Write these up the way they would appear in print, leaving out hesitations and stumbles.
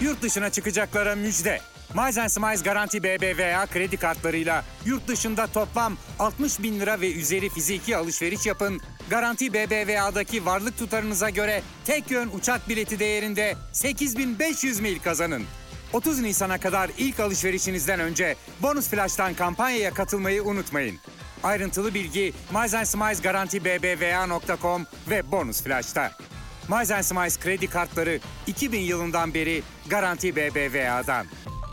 Yurt dışına çıkacaklara müjde. Miles Smiles Garanti BBVA kredi kartlarıyla yurt dışında toplam 60 bin lira ve üzeri fiziki alışveriş yapın. Garanti BBVA'daki varlık tutarınıza göre tek yön uçak bileti değerinde 8.500 mil kazanın. 30 Nisan'a kadar ilk alışverişinizden önce Bonus Flash'tan kampanyaya katılmayı unutmayın. Ayrıntılı bilgi Miles Smiles Garanti BBVA.com ve Bonus Flash'ta. Miles Smiles kredi kartları 2000 yılından beri Garanti BBVA'dan.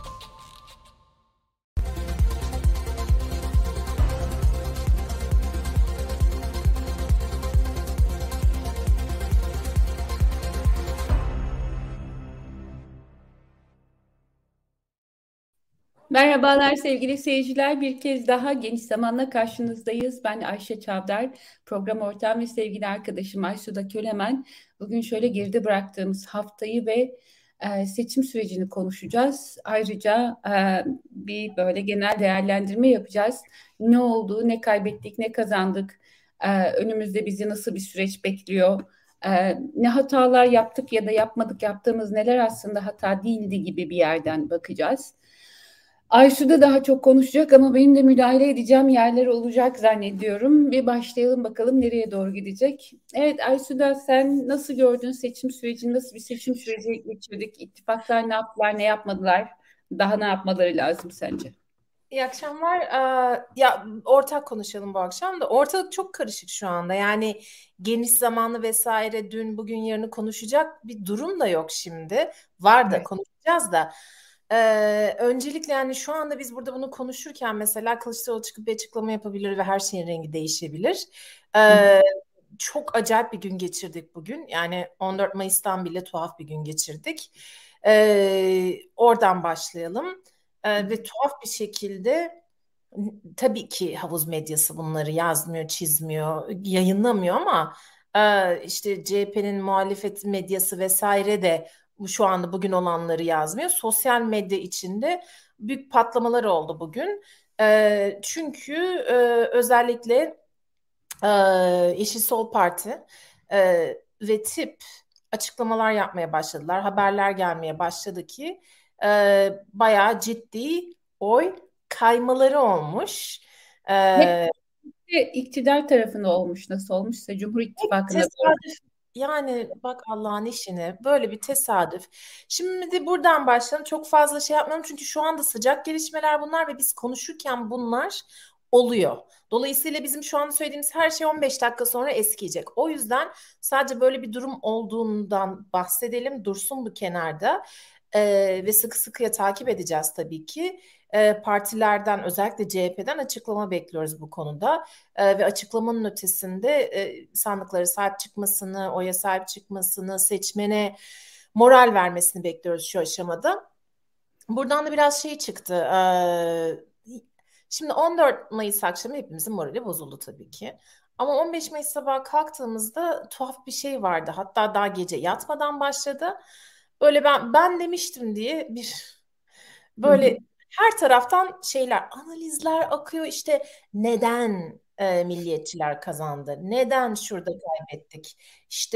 Merhabalar sevgili seyirciler. Bir kez daha Geniş Zaman'la karşınızdayız. Ben Ayşe Çavdar, program ortağım ve sevgili arkadaşım Aysuda Kölemen. Bugün şöyle geride bıraktığımız haftayı ve seçim sürecini konuşacağız. Ayrıca bir böyle genel değerlendirme yapacağız. Ne oldu, ne kaybettik, ne kazandık, önümüzde bizi nasıl bir süreç bekliyor, ne hatalar yaptık ya da yapmadık, yaptığımız neler aslında hata değildi gibi bir yerden bakacağız. Aysu da daha çok konuşacak ama benim de müdahale edeceğim yerler olacak zannediyorum. Bir başlayalım bakalım nereye doğru gidecek. Evet Aysu da sen nasıl gördün seçim sürecini, nasıl bir seçim süreci geçirdik? İttifaklar ne yaptılar, ne yapmadılar? Daha ne yapmaları lazım sence? İyi akşamlar. Ya ortak konuşalım bu akşam da. Ortalık çok karışık şu anda. Yani geniş zamanlı vesaire dün bugün yarını konuşacak bir durum da yok şimdi. Var da Evet. konuşacağız da. Öncelikle yani şu anda biz burada bunu konuşurken mesela Kılıçdaroğlu çıkıp bir açıklama yapabilir ve her şeyin rengi değişebilir. Çok acayip bir gün geçirdik bugün. Yani 14 Mayıs'tan bile tuhaf bir gün geçirdik. Oradan başlayalım. Ve tuhaf bir şekilde tabii ki havuz medyası bunları yazmıyor, çizmiyor, yayınlamıyor ama işte CHP'nin muhalefet medyası vesaire de şu anda bugün olanları yazmıyor. Sosyal medya içinde büyük patlamalar oldu bugün. Çünkü özellikle Yeşil Sol Parti ve tip açıklamalar yapmaya başladılar. Haberler gelmeye başladı ki bayağı ciddi oy kaymaları olmuş. Hep iktidar tarafında olmuş, nasıl olmuşsa Cumhur İttifakı'na doğru. Tesadüf. Yani bak Allah'ın işine böyle bir tesadüf. Şimdi de buradan başlayalım. Çok fazla şey yapmıyorum çünkü şu anda sıcak gelişmeler bunlar ve biz konuşurken bunlar oluyor. Dolayısıyla bizim şu anda söylediğimiz her şey 15 dakika sonra eskiyecek. O yüzden sadece böyle bir durum olduğundan bahsedelim, dursun bu kenarda. Ve sıkı sıkıya takip edeceğiz tabii ki. Partilerden özellikle CHP'den açıklama bekliyoruz bu konuda. Ve açıklamanın ötesinde sandıklara sahip çıkmasını, oya sahip çıkmasını, seçmene moral vermesini bekliyoruz şu aşamada. Buradan da biraz şey çıktı. Şimdi 14 Mayıs akşamı hepimizin morali bozuldu tabii ki. Ama 15 Mayıs sabahı kalktığımızda tuhaf bir şey vardı. Hatta daha gece yatmadan başladı. Böyle ben demiştim diye bir böyle her taraftan şeyler, analizler akıyor. İşte neden milliyetçiler kazandı? Neden şurada kaybettik? İşte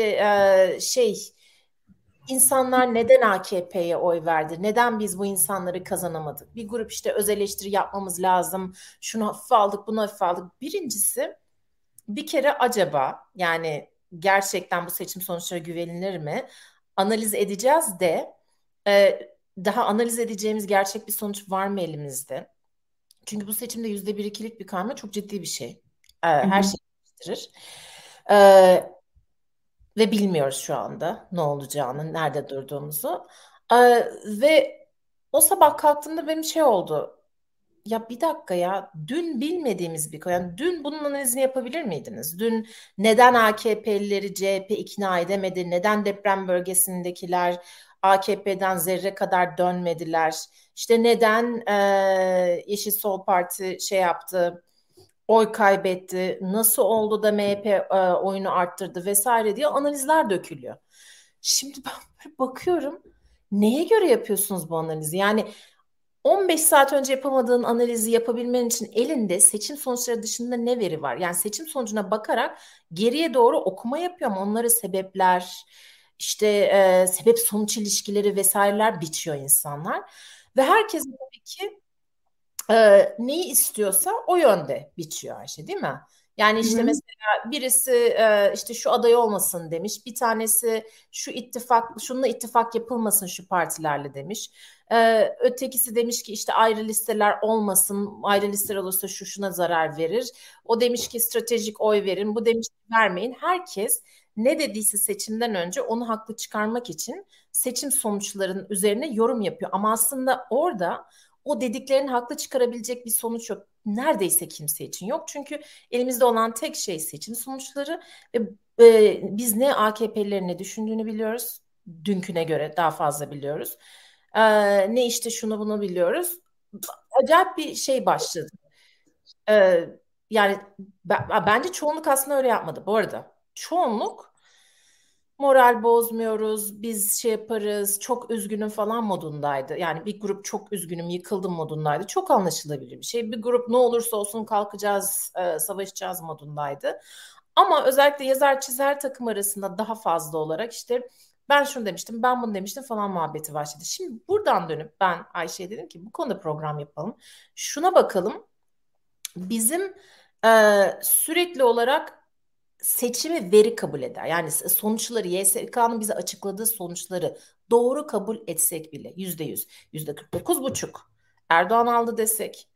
insanlar neden AKP'ye oy verdi? Neden biz bu insanları kazanamadık? Bir grup işte öz eleştiri yapmamız lazım. Şunu hafife aldık, bunu hafife aldık. Birincisi bir kere acaba yani gerçekten bu seçim sonuçları güvenilir mi? Analiz edeceğiz de daha analiz edeceğimiz gerçek bir sonuç var mı elimizde? Çünkü bu seçimde %1-2'lik bir kayma çok ciddi bir şey. Her şeyi değiştirir. Ve bilmiyoruz şu anda ne olacağını, nerede durduğumuzu. Ve o sabah kalktığımda benim şey oldu. Ya bir dakika ya, dün bilmediğimiz bir konu. Yani dün bunun analizini yapabilir miydiniz? Dün neden AKP'lileri CHP ikna edemedi? Neden deprem bölgesindekiler AKP'den zerre kadar dönmediler? İşte neden Yeşil Sol Parti şey yaptı, oy kaybetti, nasıl oldu da MHP oyunu arttırdı vesaire diye analizler dökülüyor. Şimdi ben böyle bakıyorum, neye göre yapıyorsunuz bu analizi? Yani 15 saat önce yapamadığın analizi yapabilmen için elinde seçim sonuçları dışında ne veri var? Yani seçim sonucuna bakarak geriye doğru okuma yapıyorum. Onları sebepler, işte sebep sonuç ilişkileri vesaireler biçiyor insanlar. Ve herkes tabii ki neyi istiyorsa o yönde biçiyor Ayşe, değil mi? Yani Hı işte hı. mesela birisi işte şu aday olmasın demiş. Bir tanesi şu ittifak, şununla ittifak yapılmasın şu partilerle demiş. Ötekisi demiş ki işte ayrı listeler olmasın. Ayrı listeler olursa şu şuna zarar verir. O demiş ki stratejik oy verin. Bu demiş ki vermeyin. Herkes ne dediyse seçimden önce onu haklı çıkarmak için seçim sonuçlarının üzerine yorum yapıyor. Ama aslında orada o dediklerini haklı çıkarabilecek bir sonuç yok. Neredeyse kimse için yok. Çünkü elimizde olan tek şey seçim sonuçları ve biz ne AKP'lilerin ne düşündüğünü biliyoruz. Dünküne göre daha fazla biliyoruz. Ne işte şunu bunu biliyoruz. Acayip bir şey başladı. E, Yani bence çoğunluk aslında öyle yapmadı bu arada. Çoğunluk moral bozmuyoruz, biz şey yaparız, çok üzgünüm falan modundaydı. Yani bir grup çok üzgünüm, yıkıldım modundaydı. Çok anlaşılabilir bir şey. Bir grup ne olursa olsun kalkacağız, savaşacağız modundaydı. Ama özellikle yazar çizer takım arasında daha fazla olarak işte ben şunu demiştim, ben bunu demiştim falan muhabbeti başladı. Şimdi buradan dönüp ben Ayşe'ye dedim ki bu konuda program yapalım. Şuna bakalım. Bizim sürekli olarak seçimi veri kabul eder. Yani sonuçları YSK'nın bize açıkladığı sonuçları doğru kabul etsek bile %100, %49,5 Erdoğan aldı desek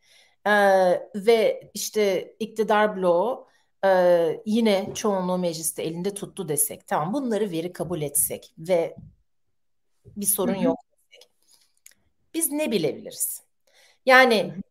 ve işte iktidar bloğu yine çoğunluğu mecliste elinde tuttu desek, tamam bunları veri kabul etsek ve bir Hı sorun hı. yok desek, biz ne bilebiliriz? Hı Yani hı.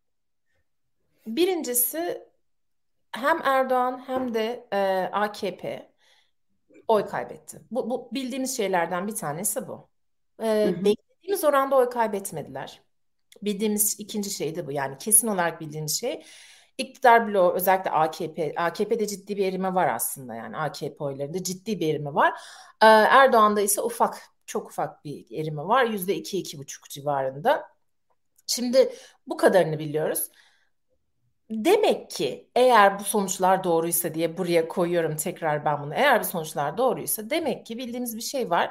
birincisi hem Erdoğan hem de AKP oy kaybetti. Bu bildiğimiz şeylerden bir tanesi bu. Hı hı. Beklediğimiz oranda oy kaybetmediler. Bildiğimiz ikinci şey de bu. Yani kesin olarak bildiğimiz şey iktidar bloğu özellikle AKP'de ciddi bir erime var aslında, yani AKP oylarında ciddi bir erime var. Erdoğan'da ise çok ufak bir erime var. %2, 2,5 civarında. Şimdi bu kadarını biliyoruz. Demek ki eğer bu sonuçlar doğruysa diye buraya koyuyorum tekrar ben bunu. Eğer bu sonuçlar doğruysa demek ki bildiğimiz bir şey var.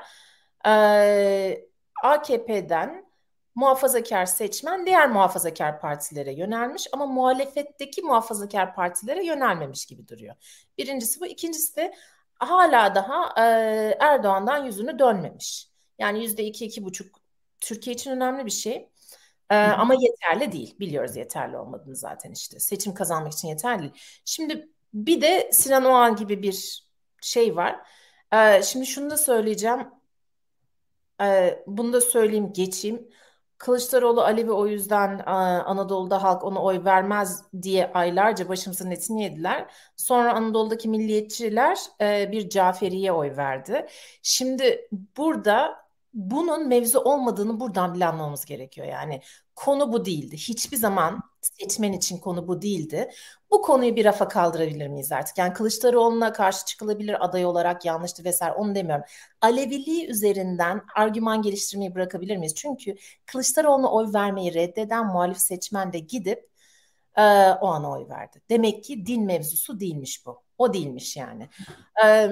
AKP'den muhafazakar seçmen diğer muhafazakar partilere yönelmiş ama muhalefetteki muhafazakar partilere yönelmemiş gibi duruyor. Birincisi bu. İkincisi de hala daha Erdoğan'dan yüzünü dönmemiş. Yani %2, 2,5 Türkiye için önemli bir şey. Hı hı. Ama yeterli değil. Biliyoruz yeterli olmadığını zaten işte. Seçim kazanmak için yeterli değil. Şimdi bir de Sinan Oğan gibi bir şey var. Şimdi şunu da söyleyeceğim. Bunu da söyleyeyim geçeyim. Kılıçdaroğlu Alevi, o yüzden Anadolu'da halk ona oy vermez diye aylarca başımızın etini yediler. Sonra Anadolu'daki milliyetçiler bir Caferi'ye oy verdi. Şimdi burada bunun mevzu olmadığını buradan bile anlamamız gerekiyor. Yani konu bu değildi. Hiçbir zaman seçmen için konu bu değildi. Bu konuyu bir rafa kaldırabilir miyiz artık? Yani Kılıçdaroğlu'na karşı çıkılabilir aday olarak yanlıştı vesaire, onu demiyorum. Aleviliği üzerinden argüman geliştirmeyi bırakabilir miyiz? Çünkü Kılıçdaroğlu'na oy vermeyi reddeden muhalif seçmen de gidip o ana oy verdi. Demek ki din mevzusu değilmiş bu. O değilmiş yani. E,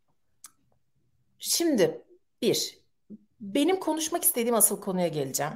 Şimdi bir, benim konuşmak istediğim asıl konuya geleceğim.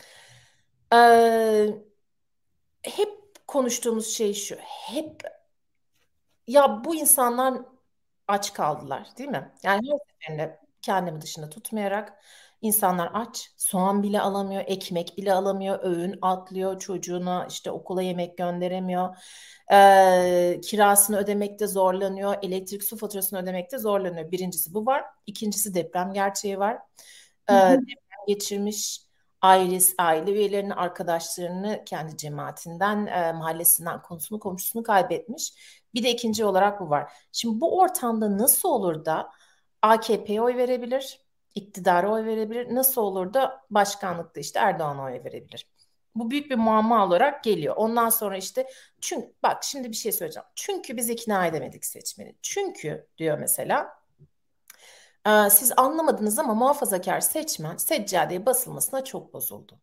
E, Hep konuştuğumuz şey şu. Hep ya bu insanlar aç kaldılar, değil mi? Yani her seferinde kendimi dışında tutmayarak insanlar aç, soğan bile alamıyor, ekmek bile alamıyor, öğün atlıyor çocuğuna, işte okula yemek gönderemiyor, kirasını ödemekte zorlanıyor, elektrik su faturasını ödemekte zorlanıyor. Birincisi bu var, ikincisi deprem gerçeği var. Hı hı. Deprem geçirmiş. Aile üyelerini, arkadaşlarını kendi cemaatinden, mahallesinden, konusunu, komşusunu kaybetmiş. Bir de ikinci olarak bu var. Şimdi bu ortamda nasıl olur da AKP'ye oy verebilir, iktidara oy verebilir, nasıl olur da başkanlıkta işte Erdoğan'a oy verebilir? Bu büyük bir muamma olarak geliyor. Ondan sonra işte çünkü bak şimdi bir şey söyleyeceğim. Çünkü biz ikna edemedik seçmeni. Çünkü diyor mesela siz anlamadınız ama muhafazakar seçmen seccadeye basılmasına çok bozuldu.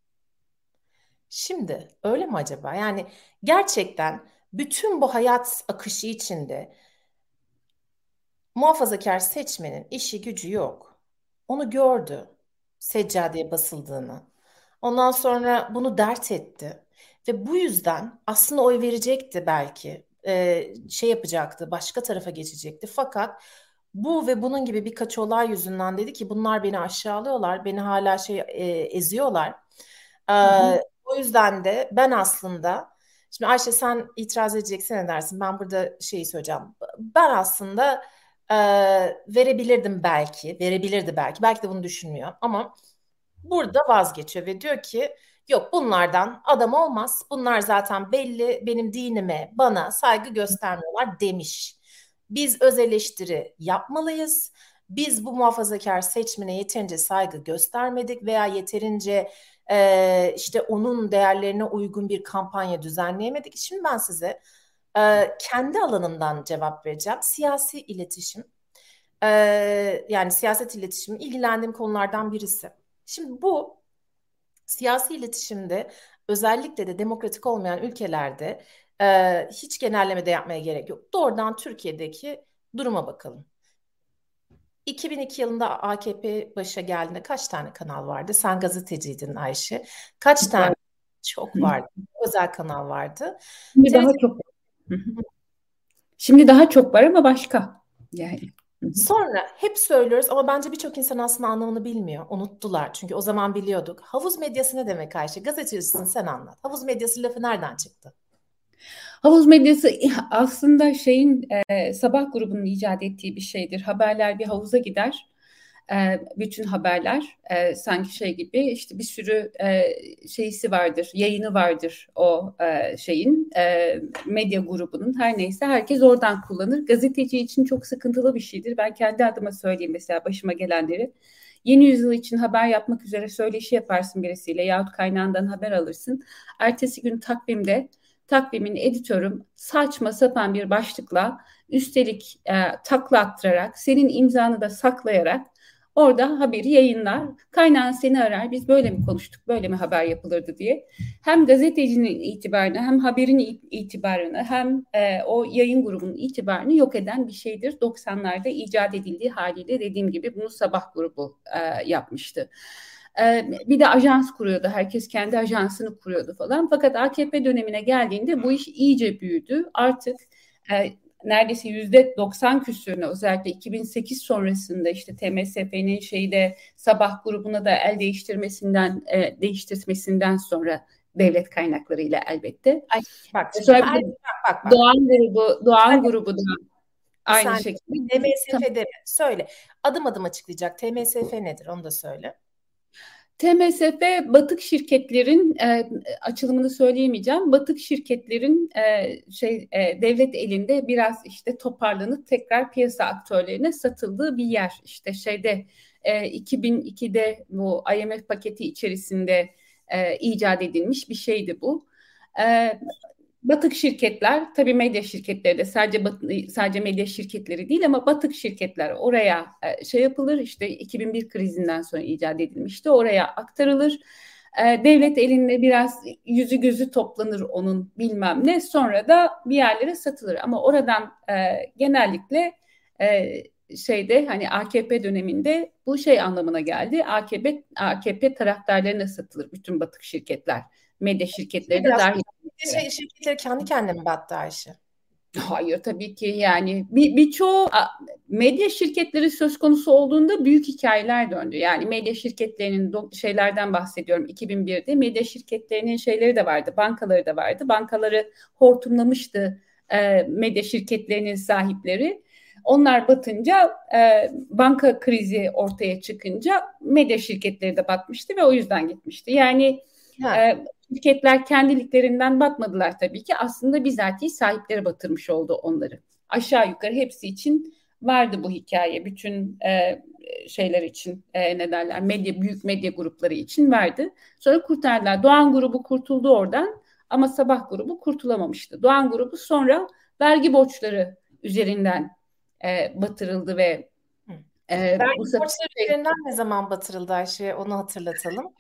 Şimdi öyle mi acaba? Yani gerçekten bütün bu hayat akışı içinde muhafazakar seçmenin işi gücü yok. onu gördü. Seccadeye basıldığını. Ondan sonra bunu dert etti. Ve bu yüzden aslında oy verecekti belki. Şey yapacaktı, başka tarafa geçecekti. Fakat bu ve bunun gibi birkaç olay yüzünden dedi ki bunlar beni aşağılıyorlar, beni hala eziyorlar. Hı hı. O yüzden de ben aslında, şimdi Ayşe sen itiraz edeceksin ne dersin? Ben burada şeyi söyleyeceğim. Ben aslında e, verebilirdim belki, verebilirdi belki, belki de bunu düşünmüyor ama burada vazgeçiyor ve diyor ki yok bunlardan adam olmaz. Bunlar zaten belli benim dinime, bana saygı göstermiyorlar demiş. Biz öz eleştiri yapmalıyız. Biz bu muhafazakar seçmene yeterince saygı göstermedik veya yeterince işte onun değerlerine uygun bir kampanya düzenleyemedik. Şimdi ben size kendi alanımdan cevap vereceğim. Siyasi iletişim, yani siyaset iletişimi ilgilendiğim konulardan birisi. Şimdi bu siyasi iletişimde özellikle de demokratik olmayan ülkelerde hiç genelleme de yapmaya gerek yok. Doğrudan Türkiye'deki duruma bakalım. 2002 yılında AKP başa geldiğinde kaç tane kanal vardı? Sen gazeteciydin Ayşe. Kaç tane? Çok vardı. Özel kanal vardı. Şimdi daha TRT çok. Hı hı. Şimdi daha çok var ama başka. Yani. Hı hı. Sonra hep söylüyoruz ama bence birçok insan aslında anlamını bilmiyor. Unuttular. Çünkü o zaman biliyorduk. Havuz medyası ne demek Ayşe? Gazetecisin sen anlat. Havuz medyası lafı nereden çıktı? Havuz medyası aslında sabah grubunun icat ettiği bir şeydir. Haberler bir havuza gider. Bütün haberler sanki şey gibi işte bir sürü şeysi vardır, yayını vardır o medya grubunun her neyse herkes oradan kullanır. Gazeteci için çok sıkıntılı bir şeydir. Ben kendi adıma söyleyeyim mesela başıma gelenleri. Yeni yüzyıl için haber yapmak üzere söyleşi yaparsın birisiyle yahut kaynağından haber alırsın. Ertesi gün takvimin editörüm saçma sapan bir başlıkla üstelik takla attırarak senin imzanı da saklayarak orada haberi yayınlar. Kaynağın seni arar. Biz böyle mi konuştuk, böyle mi haber yapılırdı diye. Hem gazetecinin itibarını hem haberin itibarını hem o yayın grubunun itibarını yok eden bir şeydir. 90'larda icat edildiği haliyle dediğim gibi bunu Sabah grubu yapmıştı. Bir de ajans kuruyordu. Herkes kendi ajansını kuruyordu falan. Fakat AKP dönemine geldiğinde bu iş iyice büyüdü. Artık neredeyse %90 küsürüne özellikle 2008 sonrasında işte TMSF'nin Sabah grubuna da el değiştirmesinden sonra devlet kaynaklarıyla elbette. Ay, bak şimdi Sonra bak. Doğan grubu da aynı Sen şekilde. TMSF'de mi? Söyle. Adım adım açıklayacak. TMSF nedir? Onu da söyle. TMSF batık şirketlerin açılımını söyleyemeyeceğim. Batık şirketlerin devlet elinde biraz işte toparlanıp tekrar piyasa aktörlerine satıldığı bir yer. İşte 2002'de bu IMF paketi içerisinde icat edilmiş bir şeydi bu. Batık şirketler, tabii medya şirketleri de sadece medya şirketleri değil ama batık şirketler oraya yapılır. İşte 2001 krizinden sonra icat edilmişti. Oraya aktarılır. Devlet elinde biraz yüzü gözü toplanır onun bilmem ne. Sonra da bir yerlere satılır. Ama oradan genellikle hani AKP döneminde bu anlamına geldi. AKP taraftarlarına satılır bütün batık şirketler. Medya şirketleri de dahil. Şirketleri kendi kendine mi battı Ayşe? Hayır tabii ki yani birçoğu medya şirketleri söz konusu olduğunda büyük hikayeler döndü. Yani medya şirketlerinin şeylerden bahsediyorum. 2001'de medya şirketlerinin şeyleri de vardı, bankaları da vardı. Bankaları hortumlamıştı medya şirketlerinin sahipleri. Onlar batınca banka krizi ortaya çıkınca medya şirketleri de batmıştı ve o yüzden gitmişti. Yani şirketler kendiliklerinden batmadılar tabii ki. Aslında bizatihi sahipleri batırmış oldu onları. Aşağı yukarı hepsi için vardı bu hikaye. Bütün şeyler için büyük medya grupları için vardı. Sonra kurtardılar. Doğan grubu kurtuldu oradan ama Sabah grubu kurtulamamıştı. Doğan grubu sonra vergi borçları üzerinden batırıldı ve vergi borçları üzerinden ne zaman batırıldı Ayşe? Onu hatırlatalım.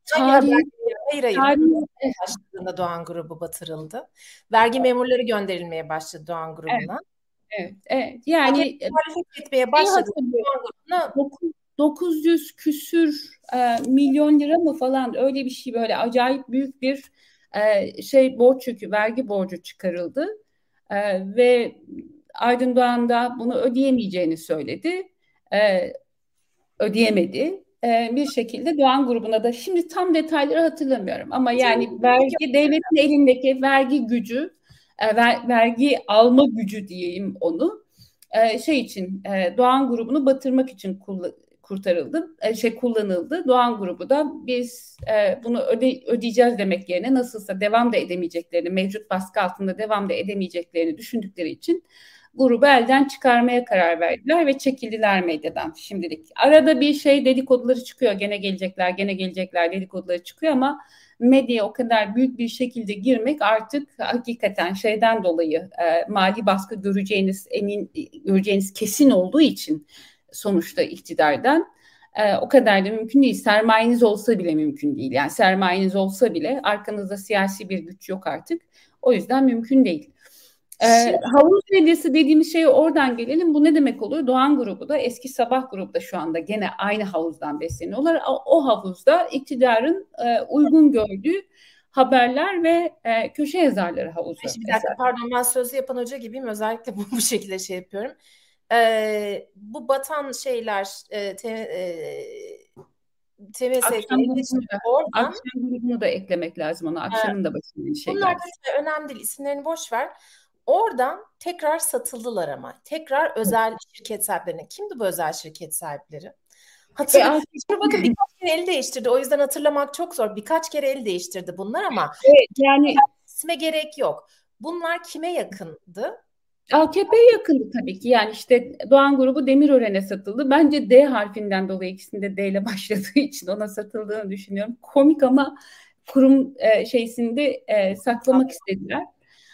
Hayır. Başladığında Doğan grubu batırıldı. Vergi memurları gönderilmeye başladı Doğan grubuna. Evet. Yani muhalefet etmeye başladı. Doğan grubuna 900 küsür milyon lira mı falan, öyle bir şey, böyle acayip büyük bir borç yükü, vergi borcu çıkarıldı. Ve Aydın Doğan da bunu ödeyemeyeceğini söyledi. E, Ödeyemedi. Bir şekilde Doğan grubuna da, şimdi tam detayları hatırlamıyorum ama yani vergi, devletin elindeki vergi gücü, vergi alma gücü diyeyim onu, Doğan grubunu batırmak için kullanıldı. Doğan grubu da biz bunu ödeyeceğiz demek yerine, nasılsa devam da edemeyeceklerini, mevcut baskı altında devam da edemeyeceklerini düşündükleri için grubu elden çıkarmaya karar verdiler ve çekildiler medyadan şimdilik. Arada bir dedikoduları çıkıyor. Gene gelecekler dedikoduları çıkıyor ama medyaya o kadar büyük bir şekilde girmek artık hakikaten şeyden dolayı, mali baskı göreceğiniz kesin olduğu için, sonuçta iktidardan o kadar da mümkün değil. Sermayeniz olsa bile mümkün değil. Yani sermayeniz olsa bile arkanızda siyasi bir güç yok artık. O yüzden mümkün değil. Havuz medyası dediğimiz şeye oradan gelelim. Bu ne demek oluyor? Doğan grubu da, eski Sabah grubu da şu anda gene aynı havuzdan besleniyorlar. O havuzda iktidarın uygun gördüğü haberler ve köşe yazarları havuzu. Bir dakika, pardon, ben sözü yapan hoca gibiyim. Özellikle bu şekilde yapıyorum. Bu batan şeyler, Akşam grubunu da eklemek lazım ona. Akşamın da başında şeyler. Bunlar da önemli değil. İsimlerini boş ver. Oradan tekrar satıldılar ama. Tekrar özel şirket sahiplerine. Kimdi bu özel şirket sahipleri? Hatırlıyorum. Bakın birkaç kere el değiştirdi. O yüzden hatırlamak çok zor. Birkaç kere el değiştirdi bunlar ama yani isme gerek yok. Bunlar kime yakındı? AKP'ye yakındı tabii ki. Yani işte Doğan grubu Demirören'e satıldı. Bence D harfinden dolayı, ikisinde D ile başladığı için ona satıldığını düşünüyorum. Komik ama kurum saklamak istediler.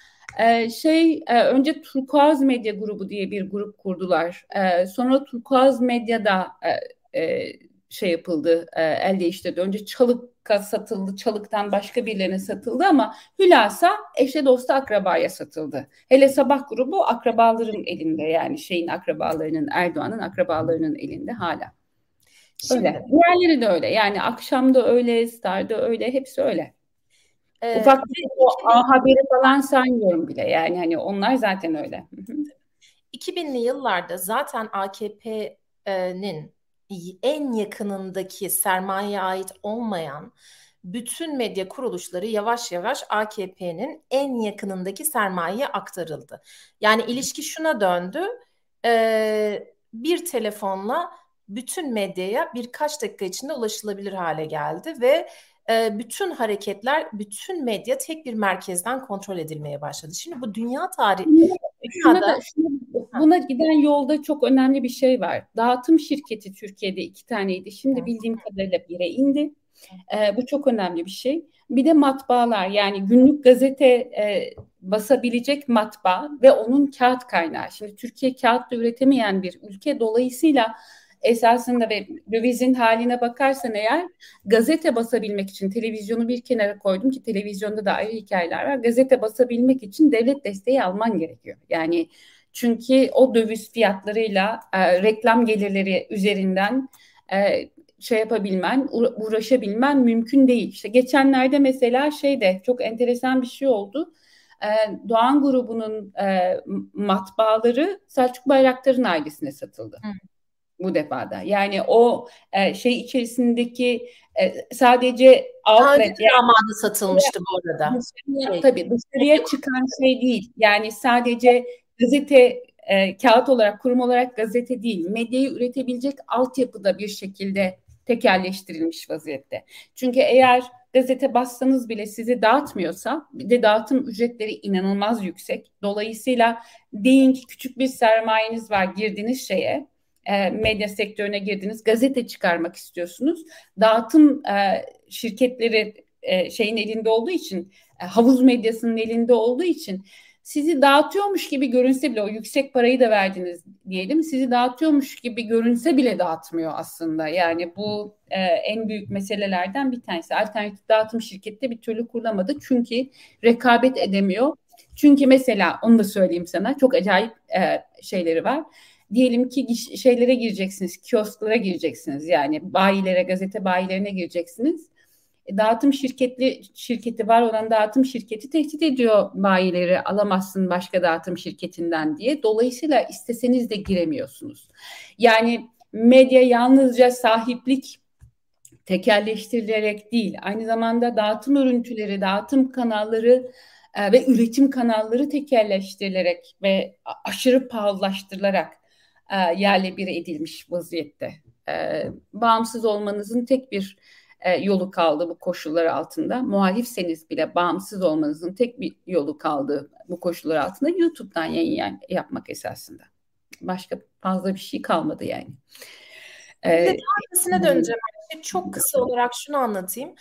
Önce Turkuaz Medya Grubu diye bir grup kurdular. Sonra Turkuaz Medya'da yapıldı, el değiştirdi. Önce Çalık'a satıldı, Çalık'tan başka birilerine satıldı ama hülasa eşe dosta akrabaya satıldı. Hele Sabah grubu akrabaların elinde, yani akrabalarının, Erdoğan'ın akrabalarının elinde hala. Öyle. Diğerleri de öyle. Yani Akşam'da öyle, Star'da öyle, hepsi öyle. Ufak bir haberi falan saymıyorum bile. Yani hani onlar zaten öyle. 2000'li yıllarda zaten AKP'nin en yakınındaki sermayeye ait olmayan bütün medya kuruluşları yavaş yavaş AKP'nin en yakınındaki sermayeye aktarıldı. Yani ilişki şuna döndü. Bir telefonla bütün medyaya birkaç dakika içinde ulaşılabilir hale geldi ve bütün hareketler, bütün medya tek bir merkezden kontrol edilmeye başladı. Şimdi bu dünya tarihi... Buna giden yolda çok önemli bir şey var. Dağıtım şirketi Türkiye'de 2 taneydi. Şimdi bildiğim kadarıyla 1'e indi. Bu çok önemli bir şey. Bir de matbaalar, yani günlük gazete basabilecek matbaa ve onun kağıt kaynağı. Şimdi Türkiye kağıtla üretemeyen bir ülke, dolayısıyla esasında ve dövizin haline bakarsan eğer, gazete basabilmek için, televizyonu bir kenara koydum ki televizyonda da ayrı hikayeler var. Gazete basabilmek için devlet desteği alman gerekiyor. Yani çünkü o döviz fiyatlarıyla reklam gelirleri üzerinden uğraşabilmen mümkün değil. İşte geçenlerde mesela çok enteresan bir şey oldu. Doğan grubunun matbaaları Selçuk Bayraktar'ın ailesine satıldı. Bu defada. Yani o içerisindeki sadece outlet, zamanında satılmıştı bu arada. Tabii dışarıya çıkan değil. Yani sadece gazete, kağıt olarak, kurum olarak gazete değil, medyayı üretebilecek altyapıda bir şekilde tekelleştirilmiş vaziyette. Çünkü eğer gazete bassanız bile sizi dağıtmıyorsa, bir de dağıtım ücretleri inanılmaz yüksek. Dolayısıyla deyin ki küçük bir sermayeniz var, girdiniz medya sektörüne girdiniz, gazete çıkarmak istiyorsunuz. Dağıtım şirketleri elinde olduğu için, havuz medyasının elinde olduğu için sizi dağıtıyormuş gibi görünse bile, o yüksek parayı da verdiniz diyelim, sizi dağıtıyormuş gibi görünse bile dağıtmıyor aslında. Yani bu en büyük meselelerden bir tanesi. Alternatif dağıtım şirketi de bir türlü kurulamadı çünkü rekabet edemiyor. Çünkü mesela onu da söyleyeyim sana, çok acayip şeyleri var. diyelim ki şeylere gireceksiniz, kiosklara gireceksiniz, yani bayilere, gazete bayilerine gireceksiniz. Dağıtım şirketi var olan dağıtım şirketi tehdit ediyor bayileri, alamazsın başka dağıtım şirketinden diye. Dolayısıyla isteseniz de giremiyorsunuz. Yani medya yalnızca sahiplik tekelleştirilerek değil, aynı zamanda dağıtım örüntüleri, dağıtım kanalları ve üretim kanalları tekelleştirilerek ve aşırı pahalılaştırılarak yerle bir edilmiş vaziyette. Bağımsız olmanızın tek bir yolu kaldı bu koşullar altında. Muhalifseniz bile bağımsız olmanızın tek bir yolu kaldı bu koşullar altında. YouTube'dan yayın yapmak esasında. Başka fazla bir şey kalmadı yani. Bir de ötesine döneceğim. Çok kısa olarak şunu anlatayım.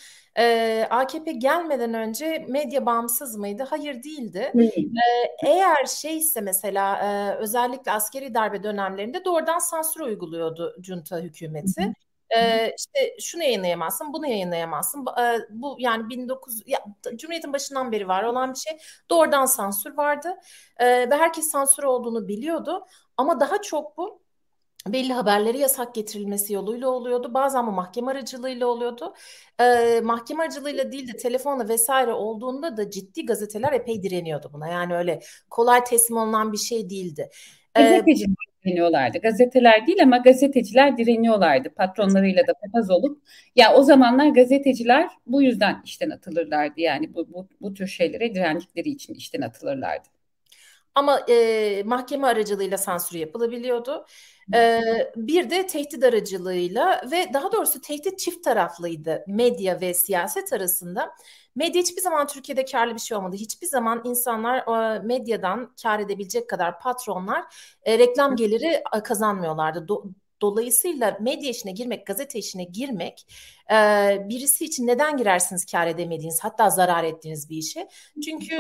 AKP gelmeden önce medya bağımsız mıydı? Hayır, değildi. Eğer şeyse mesela özellikle askeri darbe dönemlerinde doğrudan sansür uyguluyordu junta hükümeti. İşte şunu yayınlayamazsın, bunu yayınlayamazsın. Bu yani Cumhuriyet'in başından beri var olan bir şey. Doğrudan sansür vardı ve herkes sansür olduğunu biliyordu. Ama daha çok bu belli haberleri yasak getirilmesi yoluyla oluyordu. Bazen bu mahkeme aracılığıyla oluyordu. Mahkeme aracılığıyla değil de telefonla vesaire olduğunda da ciddi gazeteler epey direniyordu buna. Yani öyle kolay teslim olunan bir şey değildi. Gazeteciler direniyorlardı. Gazeteler değil ama gazeteciler direniyorlardı. Patronlarıyla da papaz olup. Ya o zamanlar gazeteciler bu yüzden işten atılırlardı. Yani bu tür şeylere direndikleri için işten atılırlardı. Ama mahkeme aracılığıyla sansür yapılabiliyordu. Bir de tehdit aracılığıyla ve daha doğrusu tehdit çift taraflıydı medya ve siyaset arasında. Medya hiçbir zaman Türkiye'de karlı bir şey olmadı. Hiçbir zaman insanlar medyadan kar edebilecek kadar patronlar reklam geliri kazanmıyorlardı. Dolayısıyla medya işine girmek, gazete işine girmek birisi için neden girersiniz kar edemediğiniz, hatta zarar ettiğiniz bir işe? Çünkü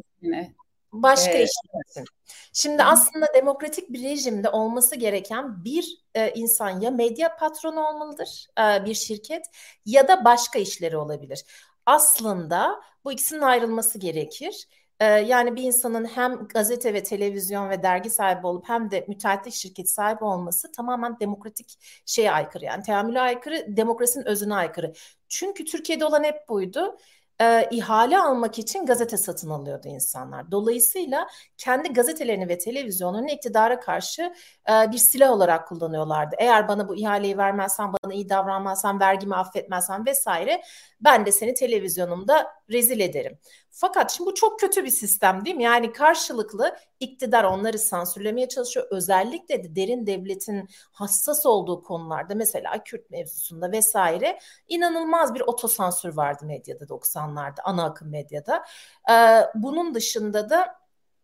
başka işler. Şimdi aslında demokratik bir rejimde olması gereken bir insan ya medya patronu olmalıdır, bir şirket, ya da başka işleri olabilir. Aslında bu ikisinin ayrılması gerekir. Yani bir insanın hem gazete ve televizyon ve dergi sahibi olup hem de müteahhitlik şirketi sahibi olması tamamen demokratik şeye aykırı. Yani teamüle aykırı, demokrasinin özüne aykırı. Çünkü Türkiye'de olan hep buydu. İhale almak için gazete satın alıyordu insanlar. Dolayısıyla kendi gazetelerini ve televizyonlarını iktidara karşı bir silah olarak kullanıyorlardı. Eğer bana bu ihaleyi vermezsen, bana iyi davranmazsan, vergimi affetmezsen vesaire, ben de seni televizyonumda rezil ederim. Fakat şimdi bu çok kötü bir sistem değil mi? Yani karşılıklı iktidar onları sansürlemeye çalışıyor. Özellikle de derin devletin hassas olduğu konularda, mesela Kürt mevzusunda vesaire, inanılmaz bir otosansür vardı medyada 90'larda, ana akım medyada. Bunun dışında da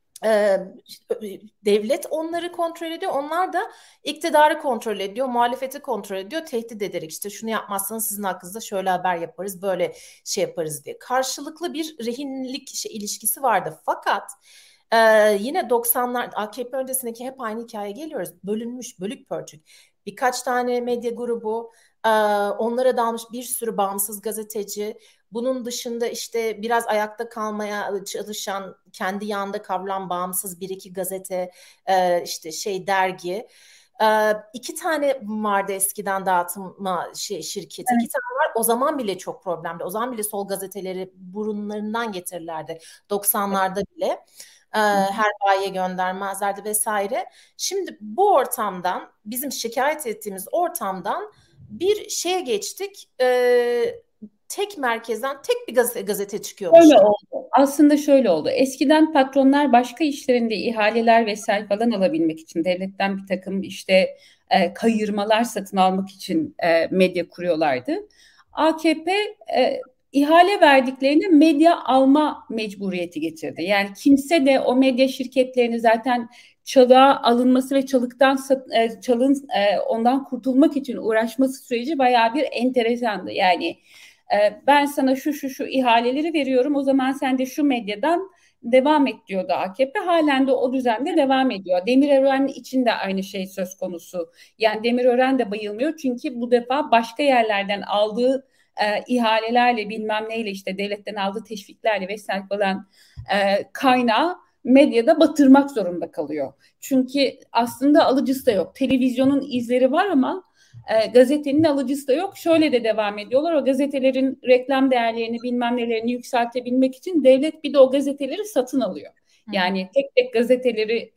devlet onları kontrol ediyor. Onlar da iktidarı kontrol ediyor, muhalefeti kontrol ediyor, tehdit ederek işte şunu yapmazsanız sizin hakkınızda şöyle haber yaparız, böyle şey yaparız diye. Karşılıklı bir rehinlik ilişkisi vardı. Fakat yine 90'lar AKP öncesindeki hep aynı hikaye geliyoruz. Bölünmüş, bölük pörçük. Birkaç tane medya grubu, onlara dalmış bir sürü bağımsız gazeteci. Bunun dışında işte biraz ayakta kalmaya çalışan, kendi yanında kavrulan bağımsız bir iki gazete, işte dergi. 2 tane vardı eskiden dağıtma şirketi. Evet. 2 tane var. O zaman bile çok problemdi. O zaman bile sol gazeteleri burunlarından getirirlerdi. 90'larda bile. Her bayiye göndermezlerdi vesaire. Şimdi bu ortamdan, bizim şikayet ettiğimiz ortamdan bir şeye geçtik. Tek merkezden tek bir gazete çıkıyormuş. Öyle oldu. Aslında şöyle oldu. Eskiden patronlar başka işlerinde ihaleler vesaire falan alabilmek için devletten bir takım işte kayırmalar satın almak için medya kuruyorlardı. AKP ihale verdiklerine medya alma mecburiyeti getirdi. Yani kimse de o medya şirketlerini zaten çalığa alınması ve ondan kurtulmak için uğraşması süreci bayağı bir enteresandı. Yani ben sana şu ihaleleri veriyorum, o zaman sen de şu medyadan devam et diyordu AKP. Halen de o düzende devam ediyor. Demirören için de aynı şey söz konusu. Yani Demirören de bayılmıyor çünkü bu defa başka yerlerden aldığı ihalelerle bilmem neyle, işte devletten aldığı teşviklerle vesaire falan kaynağı medyada batırmak zorunda kalıyor. Çünkü aslında alıcısı da yok. Televizyonun izleri var ama gazetenin alıcısı da yok. Şöyle de devam ediyorlar. O gazetelerin reklam değerlerini bilmem nelerini yükseltebilmek için devlet bir de o gazeteleri satın alıyor. Yani tek tek gazeteleri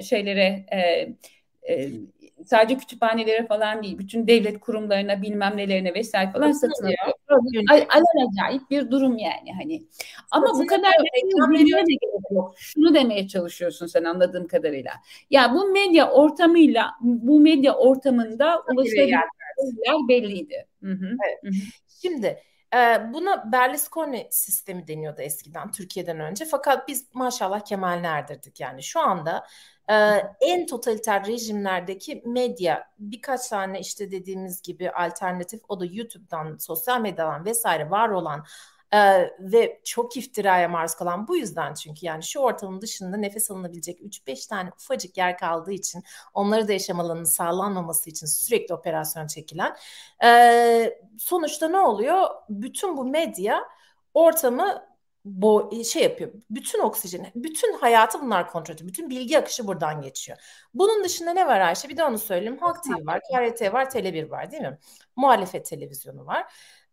sadece kütüphanelere falan değil, bütün devlet kurumlarına bilmem nelerine vesaire falan satın alıyor. Alelacayip bir durum yani hani. Ama bu kadar bilgiye de gerek yok. Şunu demeye çalışıyorsun sen anladığım kadarıyla. Ya bu medya ortamıyla, bu medya ortamında ulaşabilecekler belliydi. Evet. Şimdi buna Berlusconi sistemi deniyordu eskiden, Türkiye'den önce. Fakat biz maşallah Kemal'ini erdirdik. Yani şu anda en totaliter rejimlerdeki medya, birkaç tane işte dediğimiz gibi alternatif, o da YouTube'dan, sosyal medyadan vesaire var olan ve çok iftiraya maruz kalan, bu yüzden, çünkü yani şu ortamın dışında nefes alınabilecek 3-5 tane ufacık yer kaldığı için, onları da yaşam alanının sağlanmaması için sürekli operasyon çekilen, sonuçta ne oluyor? Bütün bu medya ortamı yapıyor. Bütün oksijeni, bütün hayatı bunlar kontrol ediyor. Bütün bilgi akışı buradan geçiyor. Bunun dışında ne var Ayşe? Bir de onu söyleyeyim. Halk TV var, KRT var, Tele1 var, değil mi? Muhalefet televizyonu var.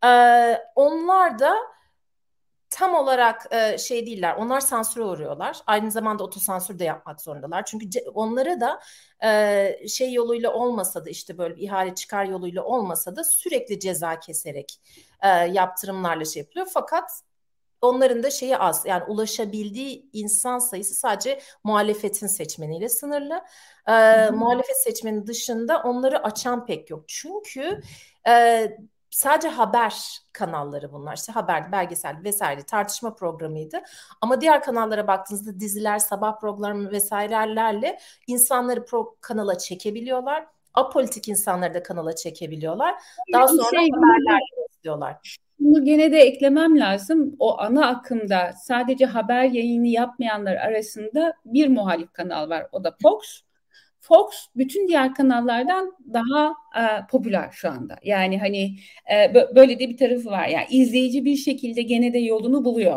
Onlar da tam olarak şey değiller. Onlar sansüre uğruyorlar. Aynı zamanda otosansür de yapmak zorundalar. Çünkü onlara da şey yoluyla olmasa da, işte böyle bir ihale çıkar yoluyla olmasa da sürekli ceza keserek yaptırımlarla şey yapılıyor. Fakat onların da şeyi az, yani ulaşabildiği insan sayısı sadece muhalefetin seçmeniyle sınırlı. Muhalefet seçmeni dışında onları açan pek yok. Çünkü sadece haber kanalları bunlar. İşte haber, belgesel vesaire, tartışma programıydı. Ama diğer kanallara baktığınızda diziler, sabah programı vesairelerle insanları kanala çekebiliyorlar. Apolitik insanları da kanala çekebiliyorlar. Daha sonra haberlerle izliyorlar. Bunu gene de eklemem lazım. O ana akımda sadece haber yayını yapmayanlar arasında bir muhalif kanal var. O da Fox. Fox bütün diğer kanallardan daha popüler şu anda. Yani hani böyle de bir tarafı var. Yani izleyici bir şekilde gene de yolunu buluyor.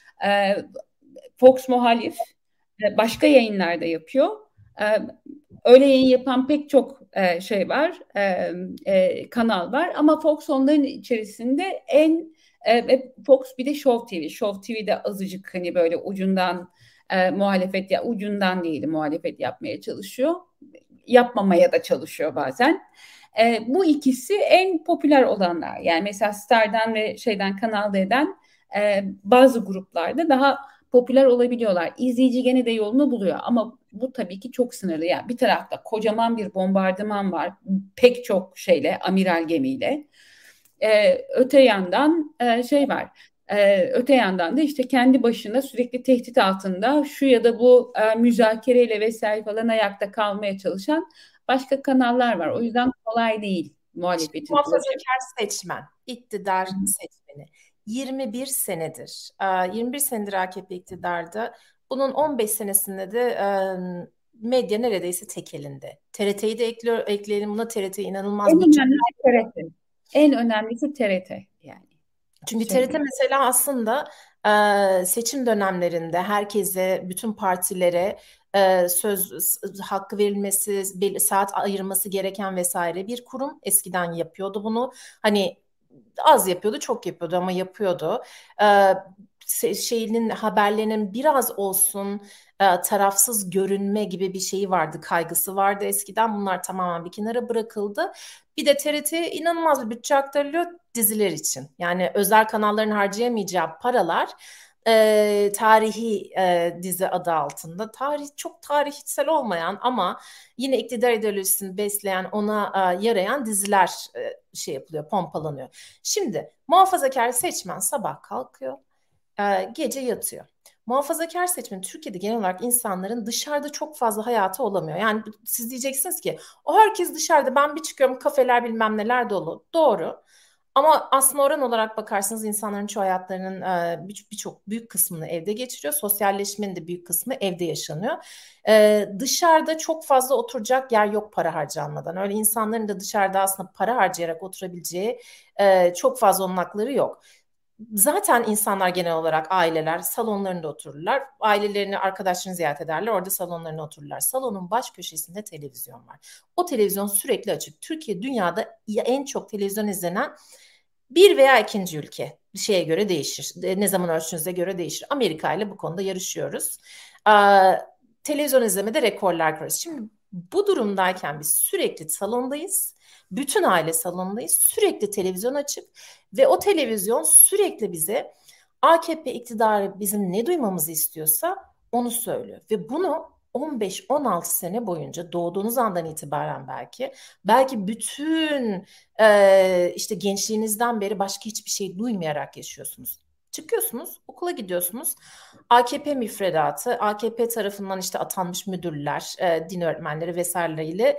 Fox muhalif, başka yayınlarda yapıyor. Öyle yayın yapan pek çok şey var, kanal var. Ama Fox onların içerisinde Fox, bir de Show TV. Show TV'de azıcık hani böyle ucundan muhalefet, ya ucundan değil, muhalefet yapmaya çalışıyor. Yapmamaya da çalışıyor bazen. Bu ikisi en popüler olanlar. Yani mesela Star'dan ve Kanal D'den bazı gruplarda daha popüler olabiliyorlar. İzleyici gene de yolunu buluyor ama bu tabii ki çok sınırlı. Yani bir tarafta kocaman bir bombardıman var, pek çok şeyle, amiral gemiyle. Öte yandan var. Öte yandan da işte kendi başına sürekli tehdit altında şu ya da bu müzakereyle vesaire falan ayakta kalmaya çalışan başka kanallar var. O yüzden kolay değil muhalefetin. Muhafazakar seçmen, iktidar seçmeni. 21 senedir. 21 senedir AKP iktidarda. Bunun 15 senesinde de medya neredeyse tek elinde. TRT'yi de ekleyelim buna. TRT inanılmaz en önemlisi TRT. En önemlisi TRT yani. Çünkü TRT mesela aslında seçim dönemlerinde herkese, bütün partilere söz hakkı verilmesi, saat ayırması gereken vesaire bir kurum. Eskiden yapıyordu bunu. Hani az yapıyordu, çok yapıyordu ama yapıyordu. Haberlerinin biraz olsun tarafsız görünme gibi bir şeyi vardı, kaygısı vardı eskiden. Bunlar tamamen bir kenara bırakıldı. Bir de TRT'ye inanılmaz bir bütçe aktarılıyor diziler için. Yani özel kanalların harcayamayacağı paralar tarihi dizi adı altında, çok tarihsel olmayan ama yine iktidar ideolojisini besleyen, ona yarayan diziler yapılıyor, pompalanıyor. Şimdi muhafazakar seçmen sabah kalkıyor, gece yatıyor. Muhafazakar seçmen Türkiye'de genel olarak insanların dışarıda çok fazla hayatı olamıyor. Yani siz diyeceksiniz ki o herkes dışarıda, ben bir çıkıyorum kafeler bilmem neler dolu. Doğru. Ama aslında oran olarak bakarsanız insanların çoğu hayatlarının birçok büyük kısmını evde geçiriyor. Sosyalleşmenin de büyük kısmı evde yaşanıyor. Dışarıda çok fazla oturacak yer yok para harcanmadan. Öyle insanların da dışarıda aslında para harcayarak oturabileceği çok fazla olanakları yok. zaten insanlar genel olarak aileler salonlarında otururlar. Ailelerini, arkadaşlarını ziyaret ederler. Orada salonlarına otururlar. Salonun baş köşesinde televizyon var. O televizyon sürekli açık. Türkiye dünyada en çok televizyon izlenen bir veya ikinci ülke. Bir şeye göre değişir. Ne zaman ölçtüğünüze göre değişir. Amerika ile bu konuda yarışıyoruz. Televizyon izlemede rekorlar kırıyoruz. Şimdi bu durumdayken biz sürekli salondayız. Bütün aile salondayız. Sürekli televizyon açık ve o televizyon sürekli bize AKP iktidarı bizim ne duymamızı istiyorsa onu söylüyor. Ve bunu 15-16 sene boyunca doğduğunuz andan itibaren belki bütün işte gençliğinizden beri başka hiçbir şey duymayarak yaşıyorsunuz. Çıkıyorsunuz, okula gidiyorsunuz. AKP müfredatı, AKP tarafından işte atanmış müdürler, din öğretmenleri vesaireyle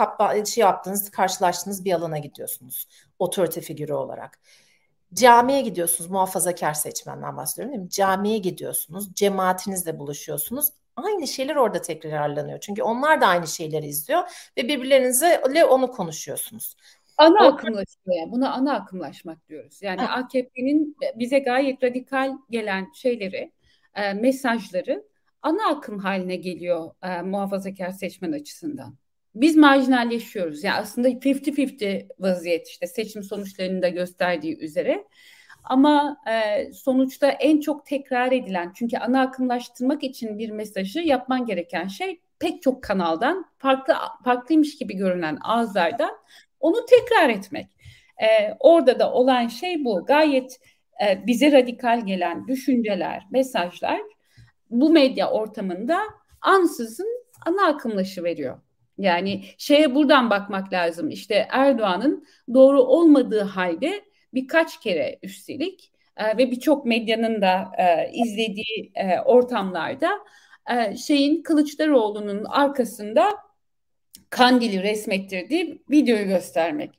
karşılaştığınız bir alana gidiyorsunuz. Otorite figürü olarak. Camiye gidiyorsunuz, muhafazakar seçmenden bahsediyorum değil mi? Camiye gidiyorsunuz, cemaatinizle buluşuyorsunuz. Aynı şeyler orada tekrarlanıyor. Çünkü onlar da aynı şeyleri izliyor ve birbirlerinizle onu konuşuyorsunuz. Ana O akımlaşma, yani buna ana akımlaşmak diyoruz. Yani AKP'nin bize gayet radikal gelen şeyleri, mesajları ana akım haline geliyor muhafazakar seçmen açısından. Biz marjinalleşiyoruz. Yani aslında 50-50 vaziyet, işte seçim sonuçlarının da gösterdiği üzere. Ama sonuçta en çok tekrar edilen, çünkü ana akımlaştırmak için bir mesajı yapman gereken şey pek çok kanaldan, farklıymış gibi görünen ağızlardan onu tekrar etmek. Orada da olan şey bu. Gayet bize radikal gelen düşünceler, mesajlar bu medya ortamında ansızın ana akımlaşı veriyor. Yani şeye buradan bakmak lazım. İşte Erdoğan'ın doğru olmadığı halde birkaç kere üstelik ve birçok medyanın da izlediği ortamlarda Kılıçdaroğlu'nun arkasında Kandil'i resmettirdiği videoyu göstermek.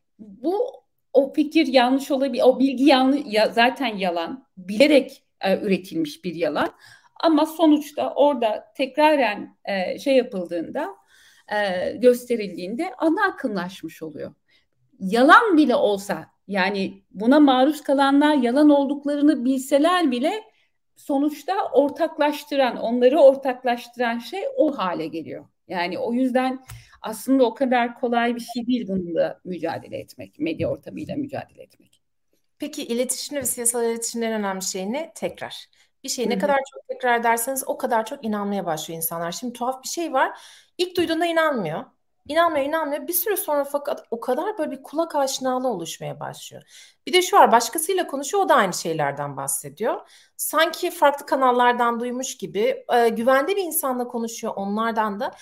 O fikir yanlış olabilir. O bilgi yanlış, zaten yalan. Bilerek üretilmiş bir yalan. Ama sonuçta orada tekraren yapıldığında, gösterildiğinde ana akımlaşmış oluyor. Yalan bile olsa, yani buna maruz kalanlar yalan olduklarını bilseler bile sonuçta onları ortaklaştıran şey o hale geliyor. Yani o yüzden aslında o kadar kolay bir şey değil bununla mücadele etmek, medya ortamıyla mücadele etmek. Peki iletişim ve siyasal iletişimde en önemli şey ne? Tekrar. Bir şeyi ne Hı hı. kadar çok tekrar ederseniz o kadar çok inanmaya başlıyor insanlar. Şimdi tuhaf bir şey var. İlk duyduğunda inanmıyor. İnanmıyor. Bir süre sonra fakat o kadar böyle bir kulak aşinalığı oluşmaya başlıyor. Bir de şu var, başkasıyla konuşuyor, o da aynı şeylerden bahsediyor. Sanki farklı kanallardan duymuş gibi güvende bir insanla konuşuyor, onlardan da.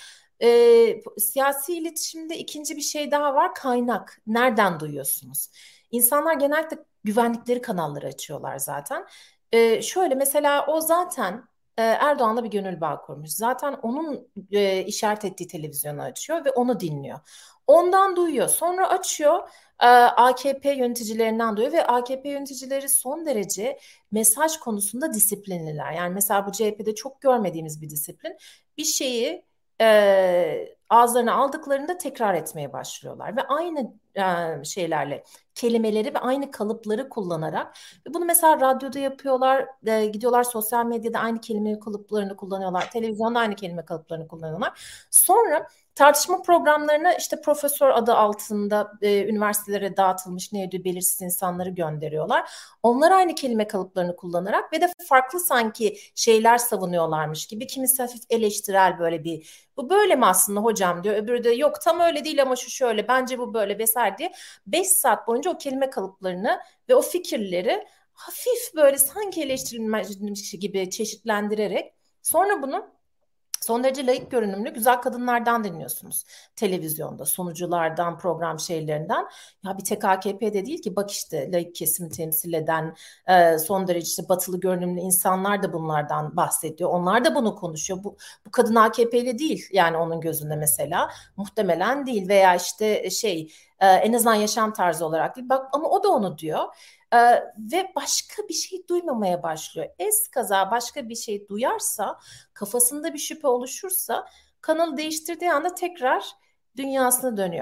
Siyasi iletişimde ikinci bir şey daha var, kaynak. Nereden duyuyorsunuz? İnsanlar genellikle güvendikleri kanalları açıyorlar zaten. Şöyle mesela o zaten Erdoğan'la bir gönül bağı kurmuş. Zaten onun işaret ettiği televizyonu açıyor ve onu dinliyor. Ondan duyuyor. Sonra açıyor, AKP yöneticilerinden duyuyor ve AKP yöneticileri son derece mesaj konusunda disiplinliler. Yani mesela bu CHP'de çok görmediğimiz bir disiplin. Bir şeyi ağızlarına aldıklarında tekrar etmeye başlıyorlar ve aynı şeylerle, kelimeleri ve aynı kalıpları kullanarak, ve bunu mesela radyoda yapıyorlar, gidiyorlar sosyal medyada aynı kelime kalıplarını kullanıyorlar, televizyonda aynı kelime kalıplarını kullanıyorlar. Sonra tartışma programlarına işte profesör adı altında üniversitelere dağıtılmış ne ödüğü belirsiz insanları gönderiyorlar. Onlar aynı kelime kalıplarını kullanarak ve de farklı sanki şeyler savunuyorlarmış gibi, kimisi hafif eleştirel, böyle bu böyle mi aslında hocam diyor. Öbürü de yok tam öyle değil ama şu şöyle, bence bu böyle vesaire diye 5 saat boyunca o kelime kalıplarını ve o fikirleri hafif böyle sanki eleştirilmiş gibi çeşitlendirerek, sonra bunu son derece laik görünümlü güzel kadınlardan dinliyorsunuz. Televizyonda, sunuculardan, program şeylerinden. Ya bir tek AKP'de değil ki, bak işte laik kesimi temsil eden son derece işte batılı görünümlü insanlar da bunlardan bahsediyor. Onlar da bunu konuşuyor. Bu kadın AKP'li değil yani onun gözünde mesela. Muhtemelen değil, veya işte en azından yaşam tarzı olarak değil. Bak ama o da onu diyor. Ve başka bir şey duymamaya başlıyor. Eskaza başka bir şey duyarsa, kafasında bir şüphe oluşursa, kanalı değiştirdiği anda tekrar dünyasına dönüyor.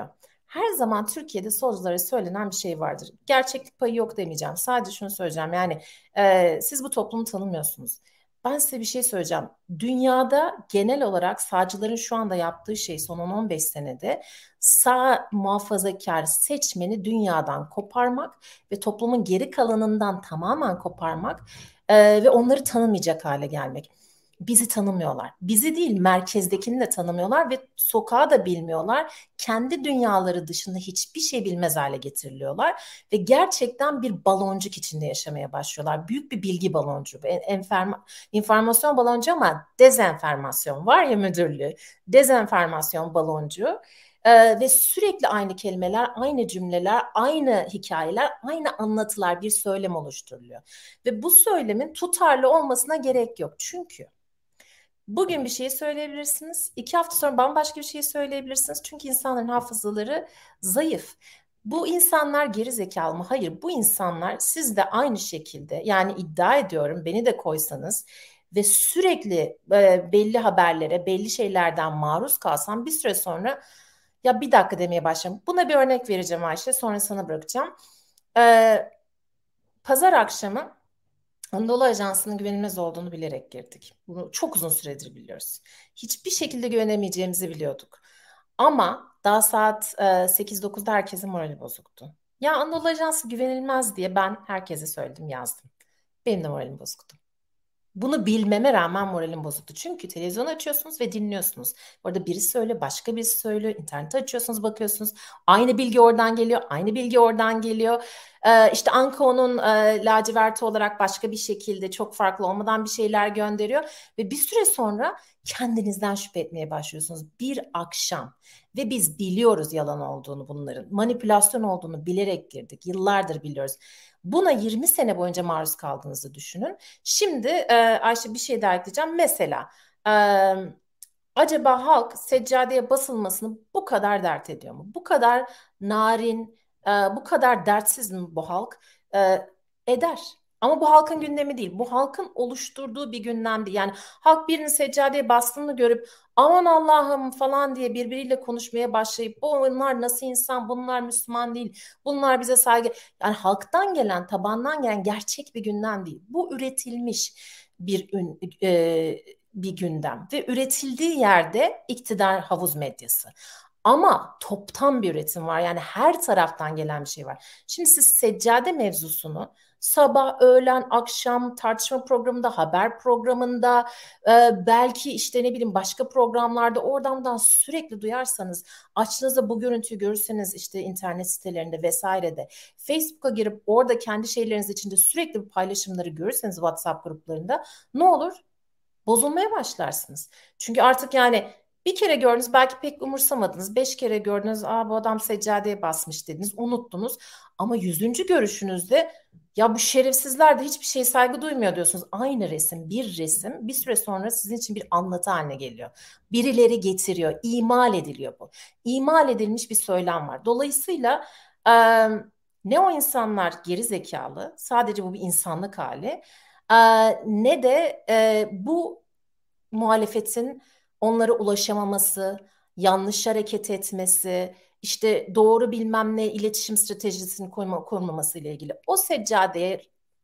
Her zaman Türkiye'de solculara söylenen bir şey vardır. Gerçeklik payı yok demeyeceğim. Sadece şunu söyleyeceğim. Yani siz bu toplumu tanımıyorsunuz. Ben size bir şey söyleyeceğim. Dünyada genel olarak sağcıların şu anda yaptığı şey son 10-15 senede sağ muhafazakar seçmeni dünyadan koparmak ve toplumun geri kalanından tamamen koparmak ve onları tanımayacak hale gelmek. Bizi tanımıyorlar. Bizi değil, merkezdekini de tanımıyorlar ve sokağı da bilmiyorlar. Kendi dünyaları dışında hiçbir şey bilmez hale getiriliyorlar ve gerçekten bir baloncuk içinde yaşamaya başlıyorlar. Büyük bir bilgi baloncuğu, enformasyon baloncuğu ama dezenformasyon var ya müdürlüğü. Dezenformasyon baloncuğu. Ve sürekli aynı kelimeler, aynı cümleler, aynı hikayeler, aynı anlatılar, bir söylem oluşturuluyor. Ve bu söylemin tutarlı olmasına gerek yok. Çünkü bugün bir şey söyleyebilirsiniz. 2 hafta sonra bambaşka bir şey söyleyebilirsiniz. Çünkü insanların hafızaları zayıf. Bu insanlar geri zekalı mı? Hayır, bu insanlar siz de aynı şekilde, yani iddia ediyorum, beni de koysanız ve sürekli belli haberlere, belli şeylerden maruz kalsam bir süre sonra ya bir dakika demeye başlarım. Buna bir örnek vereceğim Ayşe, sonra sana bırakacağım. E, Pazar akşamı Anadolu Ajansı'nın güvenilmez olduğunu bilerek girdik. Bunu çok uzun süredir biliyoruz. Hiçbir şekilde güvenemeyeceğimizi biliyorduk. Ama daha saat 8-9'da herkesin morali bozuktu. Ya Anadolu Ajansı güvenilmez diye ben herkese söyledim, yazdım. Benim de moralim bozuktu. Bunu bilmeme rağmen moralim bozuktu. Çünkü televizyonu açıyorsunuz ve dinliyorsunuz. Orada birisi söylüyor, başka birisi söylüyor. İnterneti açıyorsunuz, bakıyorsunuz. Aynı bilgi oradan geliyor, aynı bilgi oradan geliyor. İşte Ankao'nun laciverti olarak başka bir şekilde çok farklı olmadan bir şeyler gönderiyor. Ve bir süre sonra kendinizden şüphe etmeye başlıyorsunuz. Bir akşam ve biz biliyoruz yalan olduğunu, bunların manipülasyon olduğunu bilerek girdik. Yıllardır biliyoruz. Buna 20 sene boyunca maruz kaldığınızı düşünün. Şimdi Ayşe bir şey daha ekleyeceğim. Mesela e, acaba halk seccadeye basılmasını bu kadar dert ediyor mu? Bu kadar narin, bu kadar dertsiz mi bu halk? Eder. Ama bu halkın gündemi değil. Bu halkın oluşturduğu bir gündem değil. Yani halk birinin seccadeye bastığını görüp aman Allah'ım falan diye birbiriyle konuşmaya başlayıp bunlar nasıl insan, bunlar Müslüman değil, bunlar bize saygı. Yani halktan gelen, tabandan gelen gerçek bir gündem değil. Bu üretilmiş bir bir gündem ve üretildiği yerde iktidar havuz medyası. Ama toptan bir üretim var. Yani her taraftan gelen bir şey var. Şimdi siz seccade mevzusunu sabah, öğlen, akşam tartışma programında, haber programında, belki işte ne bileyim başka programlarda oradan buradan sürekli duyarsanız, açtığınızda bu görüntüyü görürseniz işte internet sitelerinde vesairede, Facebook'a girip orada kendi şeyleriniz içinde sürekli bu paylaşımları görürseniz WhatsApp gruplarında ne olur? Bozulmaya başlarsınız. Çünkü artık yani bir kere gördünüz, belki pek umursamadınız. 5 kere gördünüz, aa bu adam seccadeye basmış dediniz, unuttunuz. Ama 100. görüşünüzde ya bu şerefsizler de hiçbir şeye saygı duymuyor diyorsunuz. Aynı resim, bir resim bir süre sonra sizin için bir anlatı haline geliyor. Birileri getiriyor, imal ediliyor bu. İmal edilmiş bir söylem var. Dolayısıyla e, ne o insanlar geri zekalı, sadece bu bir insanlık hali. Ne de bu muhalefetin onlara ulaşamaması, yanlış hareket etmesi, işte doğru bilmem ne iletişim stratejisini kurmaması ile ilgili. O seccadeye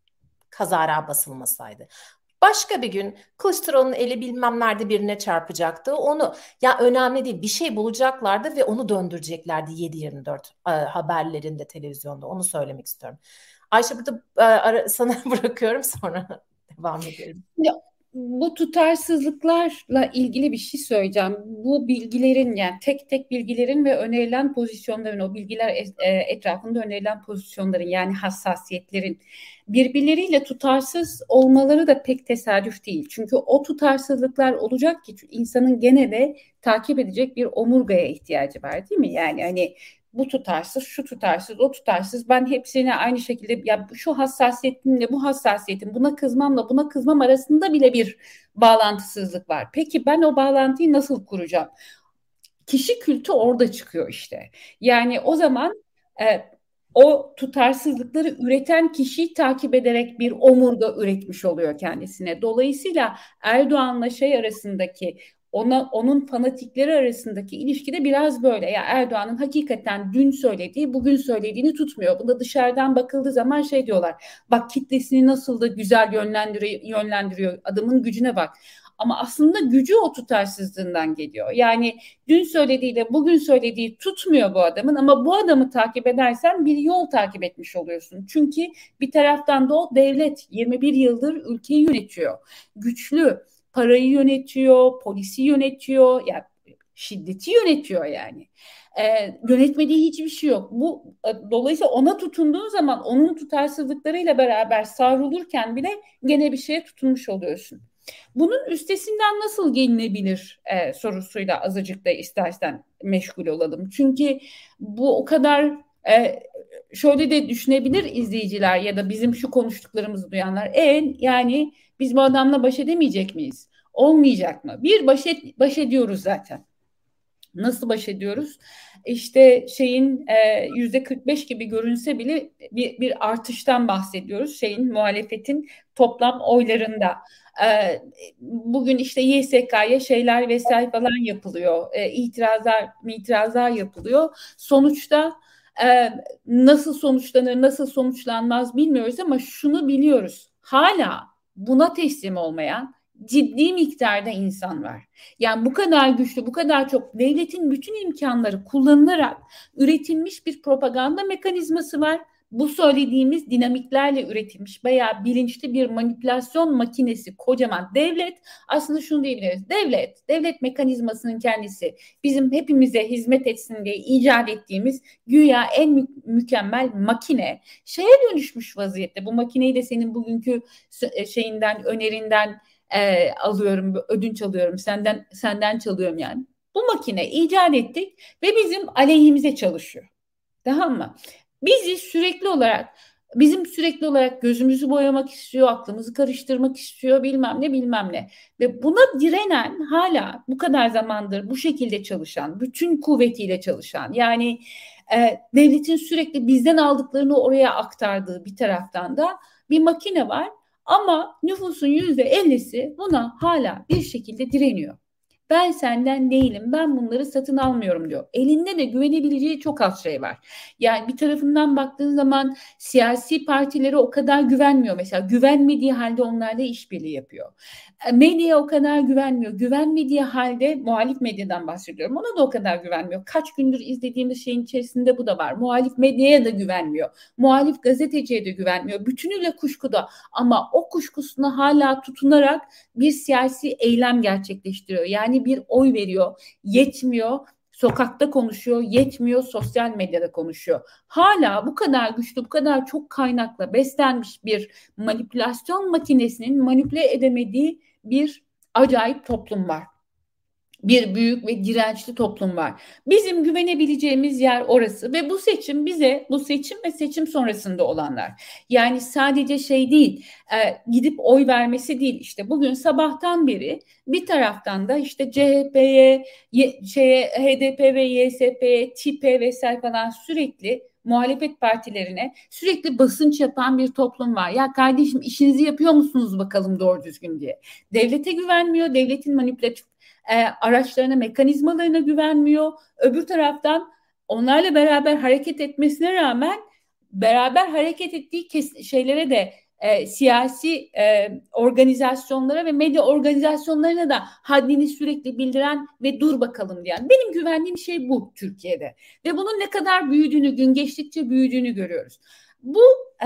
kazara basılmasaydı. Başka bir gün Kılıçdaroğlu'nun eli bilmem nerede birine çarpacaktı. Onu ya önemli değil, bir şey bulacaklardı ve onu döndüreceklerdi 7/24 haberlerinde, televizyonda. Onu söylemek istiyorum. Ayşe, burada sana bırakıyorum, sonra devam edelim. Ya, bu tutarsızlıklarla ilgili bir şey söyleyeceğim. Bu bilgilerin, yani tek tek bilgilerin ve önerilen pozisyonların, o bilgiler etrafında önerilen pozisyonların, yani hassasiyetlerin birbirleriyle tutarsız olmaları da pek tesadüf değil. Çünkü o tutarsızlıklar olacak ki insanın gene de takip edecek bir omurgaya ihtiyacı var, değil mi? Yani hani bu tutarsız, şu tutarsız, o tutarsız. Ben hepsine aynı şekilde, ya şu hassasiyetimle bu hassasiyetim, buna kızmamla buna kızmam arasında bile bir bağlantısızlık var. Peki ben o bağlantıyı nasıl kuracağım? Kişi kültü orada çıkıyor işte. Yani o zaman o tutarsızlıkları üreten kişiyi takip ederek bir omurga üretmiş oluyor kendisine. Dolayısıyla Erdoğan'la şey arasındaki onun fanatikleri arasındaki ilişki de biraz böyle. Ya Erdoğan'ın hakikaten dün söylediği, bugün söylediğini tutmuyor. Bunda dışarıdan bakıldığı zaman şey diyorlar. Bak kitlesini nasıl da güzel yönlendiriyor. Adamın gücüne bak. Ama aslında gücü o tutarsızlığından geliyor. Yani dün söylediğiyle bugün söylediği tutmuyor bu adamın, ama bu adamı takip edersen bir yol takip etmiş oluyorsun. Çünkü bir taraftan da o devlet 21 yıldır ülkeyi yönetiyor. Güçlü, parayı yönetiyor, polisi yönetiyor, yani şiddeti yönetiyor yani. Yönetmediği hiçbir şey yok. Dolayısıyla ona tutunduğun zaman onun tutarsızlıklarıyla beraber savrulurken bile gene bir şeye tutunmuş oluyorsun. Bunun üstesinden nasıl gelinebilir sorusuyla azıcık da istersen meşgul olalım. Çünkü bu o kadar şöyle de düşünebilir izleyiciler ya da bizim şu konuştuklarımızı duyanlar. Yani biz bu adamla baş edemeyecek miyiz? Olmayacak mı? Baş ediyoruz zaten. Nasıl baş ediyoruz? İşte %45 gibi görünse bile bir artıştan bahsediyoruz. Muhalefetin toplam oylarında. Bugün işte YSK'ya şeyler vesaire falan yapılıyor. İtirazlar yapılıyor. Sonuçta nasıl sonuçlanır, nasıl sonuçlanmaz bilmiyoruz, ama şunu biliyoruz. Hala buna teslim olmayan ciddi miktarda insan var. Yani bu kadar güçlü, bu kadar çok devletin bütün imkanları kullanılarak üretilmiş bir propaganda mekanizması var. Bu söylediğimiz dinamiklerle üretilmiş bayağı bilinçli bir manipülasyon makinesi, kocaman devlet. Aslında şunu diyebiliriz. Devlet mekanizmasının kendisi bizim hepimize hizmet etsin diye icat ettiğimiz güya en mükemmel makine şeye dönüşmüş vaziyette. Bu makineyi de senin bugünkü önerinden alıyorum, ödünç alıyorum, senden çalıyorum yani. Bu makine icat ettik ve bizim aleyhimize çalışıyor. Tamam mı? Bizim sürekli olarak gözümüzü boyamak istiyor, aklımızı karıştırmak istiyor, bilmem ne. Ve buna direnen, hala bu kadar zamandır bu şekilde çalışan, bütün kuvvetiyle çalışan, yani devletin sürekli bizden aldıklarını oraya aktardığı bir taraftan da bir makine var. Ama nüfusun %50'si buna hala bir şekilde direniyor. Ben senden değilim, ben bunları satın almıyorum diyor. Elinde de güvenebileceği çok az şey var. Yani bir tarafından baktığın zaman siyasi partilere o kadar güvenmiyor. Mesela güvenmediği halde onlarla işbirliği yapıyor. Medyaya o kadar güvenmiyor. Güvenmediği halde, muhalif medyadan bahsediyorum, ona da o kadar güvenmiyor. Kaç gündür izlediğimiz şeyin içerisinde bu da var. Muhalif medyaya da güvenmiyor. Muhalif gazeteciye de güvenmiyor. Bütünüyle kuşkuda, ama o kuşkusuna hala tutunarak bir siyasi eylem gerçekleştiriyor. Yani bir oy veriyor. Yetmiyor. Sokakta konuşuyor, yetmiyor, sosyal medyada konuşuyor. Hala bu kadar güçlü, bu kadar çok kaynakla beslenmiş bir manipülasyon makinesinin manipüle edemediği bir acayip toplum var. Bir büyük ve dirençli toplum var. Bizim güvenebileceğimiz yer orası ve bu seçim ve seçim sonrasında olanlar. Yani sadece değil, gidip oy vermesi değil. İşte bugün sabahtan beri bir taraftan da işte CHP'ye, HDP ve YSP'ye, TİP'e vesaire falan sürekli muhalefet partilerine sürekli basınç yapan bir toplum var. Ya kardeşim, işinizi yapıyor musunuz bakalım doğru düzgün diye. Devlete güvenmiyor, devletin manipülatif araçlarına, mekanizmalarına güvenmiyor. Öbür taraftan onlarla beraber hareket etmesine rağmen beraber hareket ettiği şeylere de siyasi organizasyonlara ve medya organizasyonlarına da haddini sürekli bildiren ve dur bakalım diyen. Benim güvendiğim şey bu Türkiye'de. Ve bunun ne kadar büyüdüğünü, gün geçtikçe büyüdüğünü görüyoruz. Bu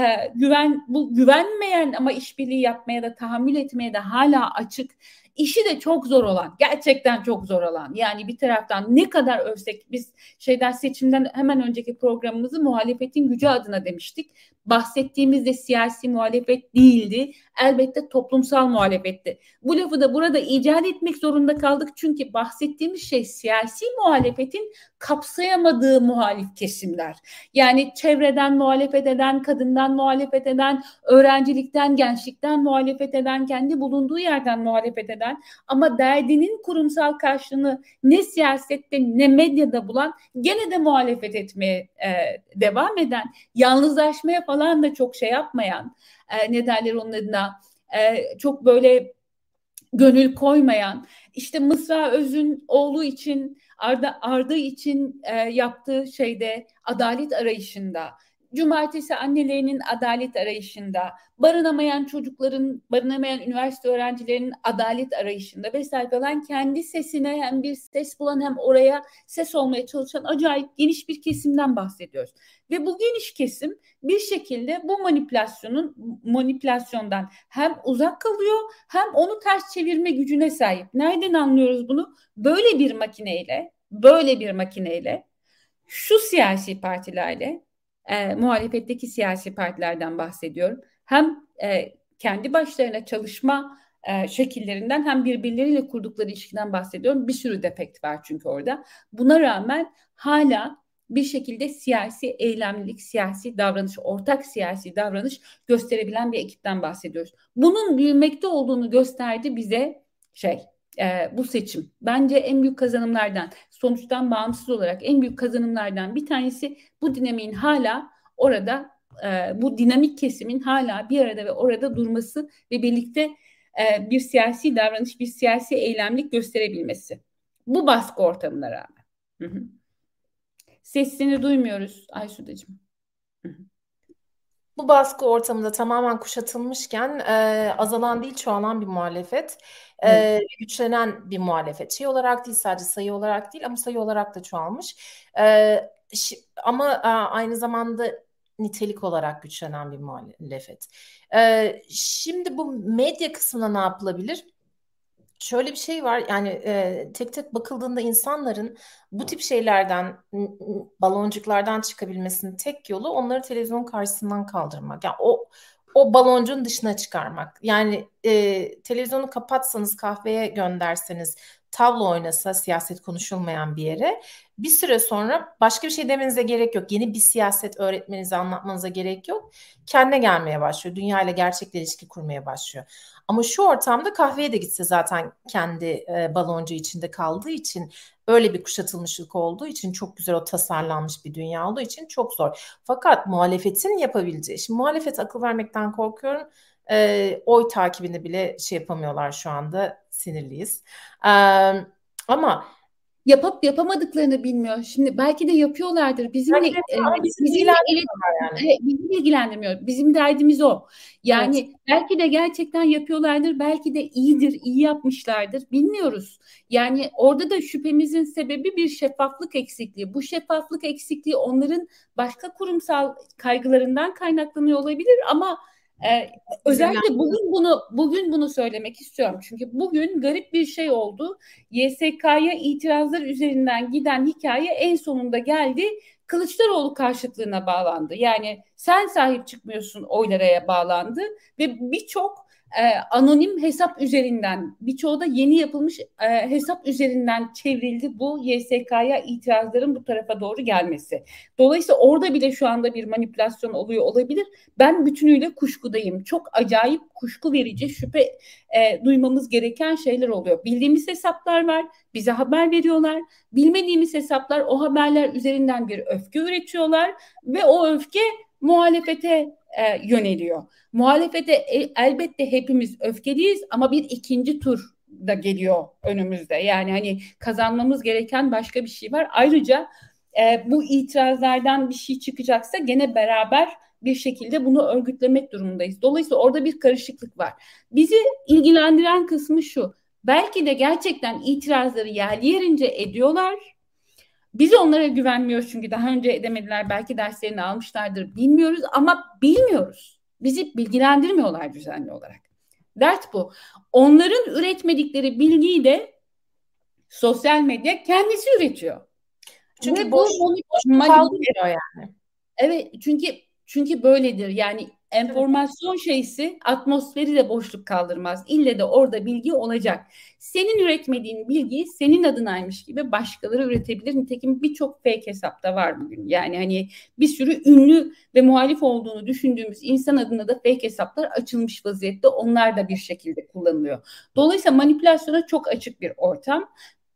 güvenmeyen ama işbirliği yapmaya da tahammül etmeye de hala açık, işi de çok zor olan, gerçekten çok zor olan. Yani bir taraftan ne kadar övsek, biz seçimden hemen önceki programımızı muhalefetin gücü adına demiştik. Bahsettiğimizde siyasi muhalefet değildi. Elbette toplumsal muhalefetti. Bu lafı da burada icat etmek zorunda kaldık. Çünkü bahsettiğimiz şey siyasi muhalefetin kapsayamadığı muhalif kesimler. Yani çevreden muhalefet eden, kadından muhalefet eden, öğrencilikten, gençlikten muhalefet eden, kendi bulunduğu yerden muhalefet eden ama derdinin kurumsal karşılığını ne siyasette ne medyada bulan, gene de muhalefet etmeye devam eden, yalnızlaşmaya falan da çok yapmayan, ne derler onun adına, çok böyle gönül koymayan, işte Mısra Öz'ün oğlu için, Arda için yaptığı şeyde adalet arayışında, cumartesi annelerinin adalet arayışında, barınamayan çocukların, barınamayan üniversite öğrencilerinin adalet arayışında vesaire falan, kendi sesine hem bir ses bulan hem oraya ses olmaya çalışan acayip geniş bir kesimden bahsediyoruz. Ve bu geniş kesim bir şekilde bu manipülasyondan hem uzak kalıyor hem onu ters çevirme gücüne sahip. Nereden anlıyoruz bunu? Böyle bir makineyle şu siyasi partilerle, muhalefetteki siyasi partilerden bahsediyorum. Hem kendi başlarına çalışma şekillerinden hem birbirleriyle kurdukları ilişkiden bahsediyorum. Bir sürü defekt var çünkü orada. Buna rağmen hala bir şekilde siyasi eylemlilik, siyasi davranış, ortak siyasi davranış gösterebilen bir ekipten bahsediyoruz. Bunun büyümekte olduğunu gösterdi bize bu seçim. Bence en büyük kazanımlardan, sonuçtan bağımsız olarak en büyük kazanımlardan bir tanesi bu dinamiğin hala orada, bu dinamik kesimin hala bir arada ve orada durması ve birlikte bir siyasi davranış, bir siyasi eylemlik gösterebilmesi. Bu baskı ortamına rağmen. Hı hı. Sesini duymuyoruz Ayşudacığım. Bu baskı ortamında tamamen kuşatılmışken azalan değil çoğalan bir muhalefet, güçlenen bir muhalefet. Şey olarak değil, sadece sayı olarak değil ama sayı olarak da çoğalmış. Ama aynı zamanda nitelik olarak güçlenen bir muhalefet. Şimdi bu medya kısmına ne yapılabilir? Şöyle bir şey var, yani tek tek bakıldığında insanların bu tip şeylerden, baloncuklardan çıkabilmesinin tek yolu onları televizyon karşısından kaldırmak. Yani o baloncuğun dışına çıkarmak. Yani televizyonu kapatsanız, kahveye gönderseniz, tavla oynasa, siyaset konuşulmayan bir yere, bir süre sonra başka bir şey demenize gerek yok. Yeni bir siyaset öğretmenize, anlatmanıza gerek yok. Kendine gelmeye başlıyor. Dünya ile gerçekle ilişki kurmaya başlıyor. Ama şu ortamda kahveye de gitse zaten kendi baloncu içinde kaldığı için, öyle bir kuşatılmışlık olduğu için, çok güzel o tasarlanmış bir dünya olduğu için çok zor. Fakat muhalefetin yapabileceği, şimdi muhalefet akıl vermekten korkuyorum. Oy takibini bile şey yapamıyorlar şu anda, sinirliyiz. Ama yapıp yapamadıklarını bilmiyor. Şimdi belki de yapıyorlardır. Bizimle bizi ilgilendirmiyor. Bizim derdimiz o. Yani evet, belki de gerçekten yapıyorlardır. Belki de iyidir, iyi yapmışlardır. Bilmiyoruz. Yani orada da şüphemizin sebebi bir şeffaflık eksikliği. Bu şeffaflık eksikliği onların başka kurumsal kaygılarından kaynaklanıyor olabilir ama özellikle bugün bunu söylemek istiyorum. Çünkü bugün garip bir şey oldu. YSK'ya itirazlar üzerinden giden hikaye en sonunda geldi. Kılıçdaroğlu karşıtlığına bağlandı. Yani sen sahip çıkmıyorsun oylaraya bağlandı ve birçok anonim hesap üzerinden, birçoğu da yeni yapılmış hesap üzerinden çevrildi bu YSK'ya itirazların bu tarafa doğru gelmesi. Dolayısıyla orada bile şu anda bir manipülasyon oluyor olabilir. Ben bütünüyle kuşkudayım. Çok acayip, kuşku verici, şüphe duymamız gereken şeyler oluyor. Bildiğimiz hesaplar var, bize haber veriyorlar. Bilmediğimiz hesaplar o haberler üzerinden bir öfke üretiyorlar ve o öfke muhalefete yöneliyor. Muhalefete elbette hepimiz öfkeliyiz ama bir ikinci tur da geliyor önümüzde. Yani hani kazanmamız gereken başka bir şey var. Ayrıca bu itirazlardan bir şey çıkacaksa gene beraber bir şekilde bunu örgütlemek durumundayız. Dolayısıyla orada bir karışıklık var. Bizi ilgilendiren kısmı şu. Belki de gerçekten itirazları yerli yerince ediyorlar. Biz onlara güvenmiyoruz çünkü daha önce edemediler. Belki derslerini almışlardır. Bilmiyoruz ama bilmiyoruz. Bizi bilgilendirmiyorlar düzenli olarak. Dert bu. Onların üretmedikleri bilgiyi de sosyal medya kendisi üretiyor. Çünkü boş kalmıyor yani. Evet, çünkü böyledir. Yani enformasyon şeysi atmosferi de boşluk kaldırmaz. İlle de orada bilgi olacak. Senin üretmediğin bilgiyi senin adınaymış gibi başkaları üretebilir. Nitekim birçok fake hesapta var bugün. Yani hani bir sürü ünlü ve muhalif olduğunu düşündüğümüz insan adına da fake hesaplar açılmış vaziyette. Onlar da bir şekilde kullanılıyor. Dolayısıyla manipülasyona çok açık bir ortam.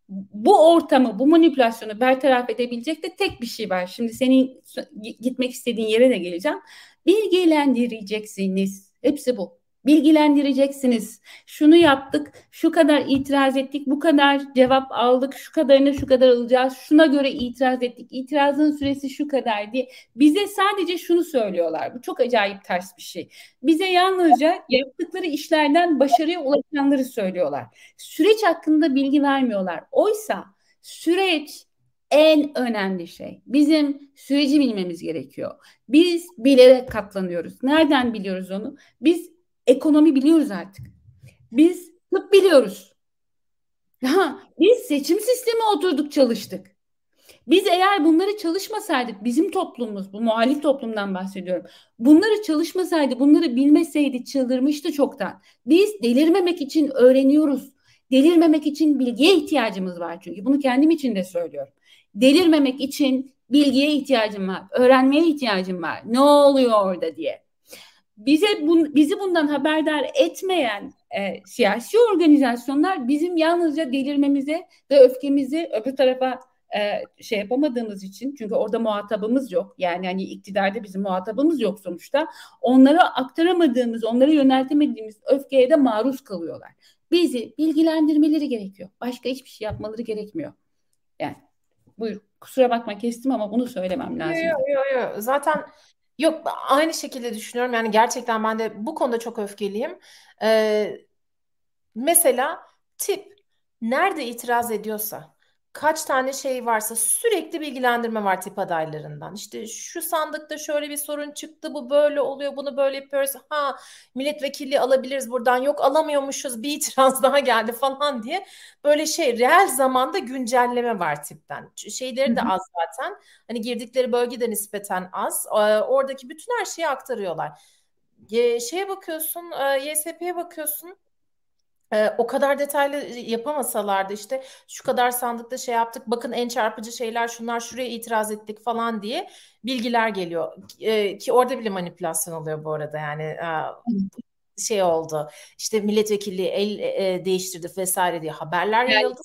Bu ortamı, bu manipülasyonu bertaraf edebilecek de tek bir şey var. Şimdi senin gitmek istediğin yere de geleceğim. Bilgilendireceksiniz. Hepsi bu. bilgilendireceksiniz. Şunu yaptık, şu kadar itiraz ettik, bu kadar cevap aldık, şu kadarını şu kadar alacağız, şuna göre itiraz ettik, itirazın süresi şu kadar diye. Bize sadece şunu söylüyorlar. Bu çok acayip ters bir şey. Bize yalnızca yaptıkları işlerden başarıya ulaşanları söylüyorlar. Süreç hakkında bilgi vermiyorlar. Oysa süreç en önemli şey. Bizim süreci bilmemiz gerekiyor. Biz bilerek katlanıyoruz. Nereden biliyoruz onu? Biz ekonomi biliyoruz artık. Biz tıp biliyoruz. Biz seçim sistemi oturduk çalıştık. Biz eğer bunları çalışmasaydık, bizim toplumumuz, bu muhalif toplumdan bahsediyorum. Bunları çalışmasaydı, bunları bilmeseydi çıldırmıştı çoktan. Biz delirmemek için öğreniyoruz. Delirmemek için bilgiye ihtiyacımız var çünkü. Bunu kendim için de söylüyorum. Delirmemek için bilgiye ihtiyacım var. Öğrenmeye ihtiyacım var. Ne oluyor orada diye. Bizi bundan haberdar etmeyen siyasi organizasyonlar bizim yalnızca delirmemize ve öfkemizi öbür tarafa şey yapamadığımız için, çünkü orada muhatabımız yok. Yani hani iktidarda bizim muhatabımız yok sonuçta. Onlara aktaramadığımız, onlara yöneltemediğimiz öfkeye de maruz kalıyorlar. Bizi bilgilendirmeleri gerekiyor. Başka hiçbir şey yapmaları gerekmiyor. Yani buyur, kusura bakma kestim ama bunu söylemem lazım. Yok. Zaten yok, aynı şekilde düşünüyorum. Yani gerçekten ben de bu konuda çok öfkeliyim. Mesela tip nerede itiraz ediyorsa, kaç tane şey varsa sürekli bilgilendirme var tip adaylarından. İşte şu sandıkta şöyle bir sorun çıktı, bu böyle oluyor, bunu böyle yapıyoruz. Ha, milletvekilliği alabiliriz buradan, yok alamıyormuşuz, bir itiraz daha geldi falan diye. Böyle reel zamanda güncelleme var tipten. Şeyleri de az zaten. Hani girdikleri bölge de nispeten az. Oradaki bütün her şeyi aktarıyorlar. Şeye bakıyorsun, YSP'ye bakıyorsun. O kadar detaylı yapamasalardı, işte şu kadar sandıkta şey yaptık, bakın en çarpıcı şeyler şunlar, şuraya itiraz ettik falan diye bilgiler geliyor. Ki orada bile manipülasyon oluyor bu arada, yani şey oldu, işte milletvekilliği el değiştirdi vesaire diye haberler yayıldı.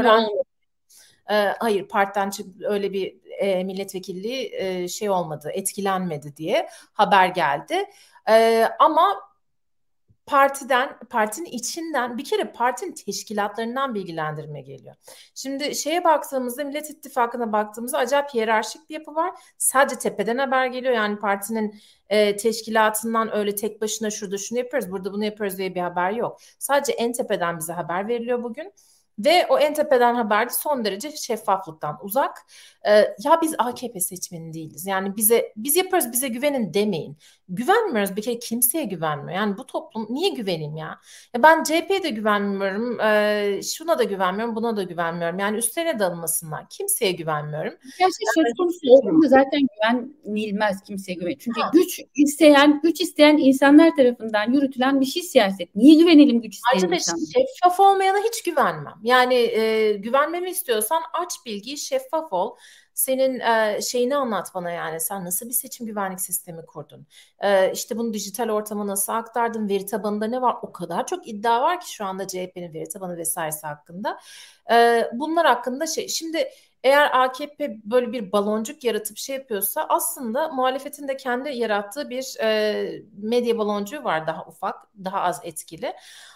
Hayır, partiden öyle bir milletvekilliği şey olmadı, etkilenmedi diye haber geldi. Ama partinin içinden, bir kere partinin teşkilatlarından bilgilendirme geliyor. Şimdi şeye baktığımızda, Millet İttifakı'na baktığımızda acayip hiyerarşik bir yapı var. Sadece tepeden haber geliyor. Yani partinin teşkilatından öyle tek başına şurada şunu yapıyoruz, burada bunu yapıyoruz diye bir haber yok. Sadece en tepeden bize haber veriliyor bugün. Ve o en tepeden haber de son derece şeffaflıktan uzak. Ya biz AKP seçmeni değiliz. Yani biz yapıyoruz, bize güvenin demeyin. Güvenmiyoruz, bir kere kimseye güvenmiyor. Yani bu toplum, niye güveneyim ya? Ben CHP'ye de güvenmiyorum. Şuna da güvenmiyorum, buna da güvenmiyorum. Yani üstlerine de alınmasınlar. Kimseye güvenmiyorum. Gerçi söz konusu olduğunda zaten güvenilmez kimseye güven. Çünkü güç isteyen insanlar tarafından yürütülen bir şey siyaset. Niye güvenelim güç isteyen Ayrıca insanlara? şeffaf olmayana hiç güvenmem. Yani güvenmemi istiyorsan aç bilgiyi, şeffaf ol. Senin şeyini anlat bana, yani sen nasıl bir seçim güvenlik sistemi kurdun? İşte bunu dijital ortama nasıl aktardın? Veri tabanında ne var? O kadar çok iddia var ki şu anda CHP'nin veri tabanı vesairesi hakkında. Bunlar hakkında şimdi eğer AKP böyle bir baloncuk yaratıp şey yapıyorsa, aslında muhalefetin de kendi yarattığı bir medya baloncuğu var, daha ufak, daha az etkili.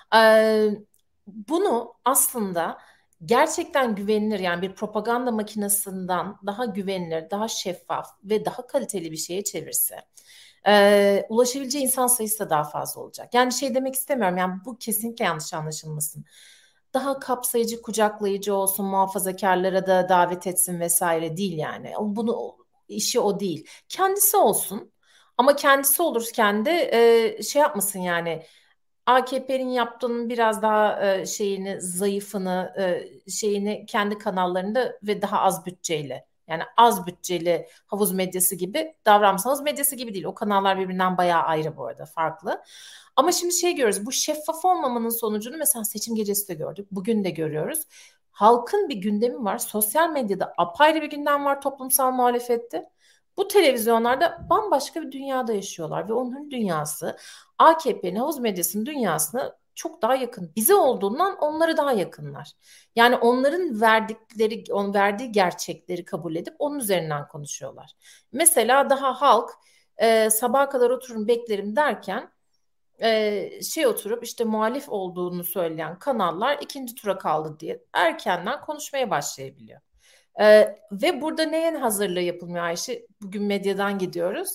Bunu aslında gerçekten güvenilir, yani bir propaganda makinesinden daha güvenilir, daha şeffaf ve daha kaliteli bir şeye çevirse, ulaşabileceği insan sayısı da daha fazla olacak. Yani şey demek istemiyorum, yani bu kesinlikle yanlış anlaşılmasın. Daha kapsayıcı, kucaklayıcı olsun, muhafazakarlara da davet etsin vesaire değil yani. İşi o değil. Kendisi olsun, ama kendisi olurken de şey yapmasın yani. AKP'nin yaptığının biraz daha zayıfını, şeyini kendi kanallarında ve daha az bütçeyle, yani az bütçeli havuz medyası gibi davranmasın. Havuz medyası gibi değil. O kanallar birbirinden bayağı ayrı bu arada, farklı. Ama şimdi görüyoruz. Bu şeffaf olmamanın sonucunu mesela seçim gecesi de gördük. Bugün de görüyoruz. Halkın bir gündemi var. Sosyal medyada apayrı bir gündem var toplumsal muhalefette. Bu televizyonlarda bambaşka bir dünyada yaşıyorlar ve onların dünyası AKP'nin, havuz medyasının dünyasına çok daha yakın. Bize olduğundan onları daha yakınlar. Yani onların verdiği gerçekleri kabul edip onun üzerinden konuşuyorlar. Mesela daha halk sabaha kadar oturun beklerim derken Oturup işte muhalif olduğunu söyleyen kanallar ikinci tura kaldı diye erkenden konuşmaya başlayabiliyor. Ve burada neyin hazırlığı yapılmıyor Ayşe? Bugün medyadan gidiyoruz.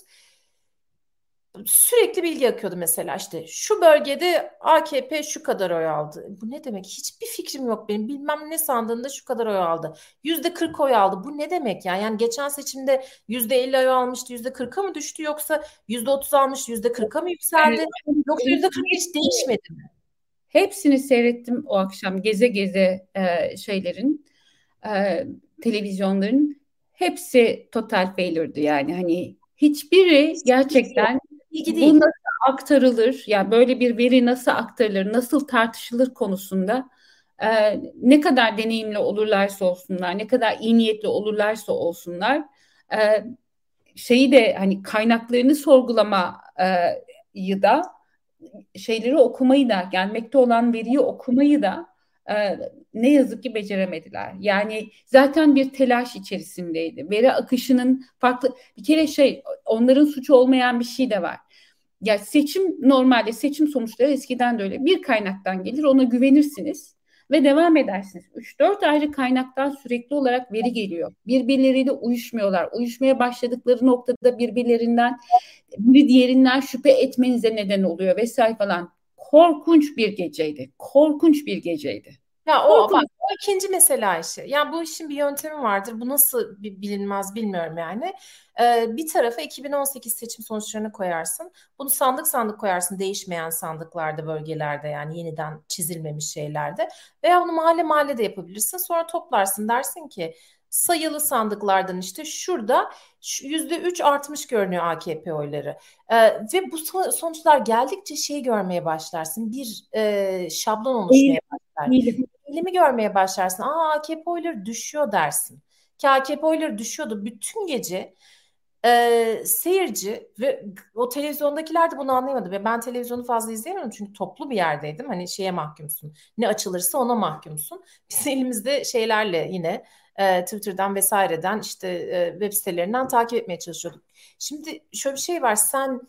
Sürekli bilgi akıyordu mesela, işte şu bölgede AKP şu kadar oy aldı. Bu ne demek? Hiçbir fikrim yok benim. Bilmem ne sandığında şu kadar oy aldı. %40 oy aldı. Bu ne demek ya? Yani geçen seçimde %50 oy almıştı, %40'a mı düştü, yoksa %30 almış, %40'a mı yükseldi? Yoksa %40 hiç değişmedi mi? Hepsini seyrettim o akşam geze geze şeylerin, televizyonların hepsi total failure'du yani. Hani hiçbiri gerçekten Bilgi bu değil. nasıl aktarılır, yani böyle bir veri nasıl aktarılır, nasıl tartışılır konusunda ne kadar deneyimli olurlarsa olsunlar, ne kadar iyi niyetli olurlarsa olsunlar, e, şeyi de hani kaynaklarını sorgulamayı da, şeyleri okumayı da, gelmekte olan veriyi okumayı da ne yazık ki beceremediler. Yani zaten bir telaş içerisindeydi. Veri akışının farklı, bir kere onların suçu olmayan bir şey de var. Ya normalde seçim sonuçları eskiden de öyle. Bir kaynaktan gelir, ona güvenirsiniz ve devam edersiniz. 3-4 ayrı kaynaktan sürekli olarak veri geliyor. Birbirleriyle uyuşmuyorlar. Uyuşmaya başladıkları noktada biri diğerinden şüphe etmenize neden oluyor vesaire falan. Korkunç bir geceydi. Korkunç bir geceydi. Ya bak, Korkunç. o ikinci mesele Ayşe. Yani bu işin bir yöntemi vardır. Bu nasıl bilinmez bilmiyorum yani. Bir tarafa 2018 seçim sonuçlarını koyarsın. Bunu sandık sandık koyarsın, değişmeyen sandıklarda, bölgelerde, yani yeniden çizilmemiş şeylerde. Veya bunu mahalle mahalle de yapabilirsin. Sonra toplarsın, dersin ki sayılı sandıklardan işte şurada %3 artmış görünüyor AKP oyları. Ve bu sonuçlar geldikçe şeyi görmeye başlarsın. Bir şablon oluşmaya başlar. Değilim. Eğilimi görmeye başlarsın. AKP oyları düşüyor dersin. Ki AKP oyları düşüyordu. Bütün gece seyirci ve o televizyondakiler de bunu anlayamadı. Ve ben televizyonu fazla izleyemiyorum çünkü toplu bir yerdeydim. Hani şeye mahkumsun. Ne açılırsa ona mahkumsun. Biz elimizde şeylerle yine Twitter'dan vesaireden, işte web sitelerinden takip etmeye çalışıyorduk. Şimdi şöyle bir şey var. Sen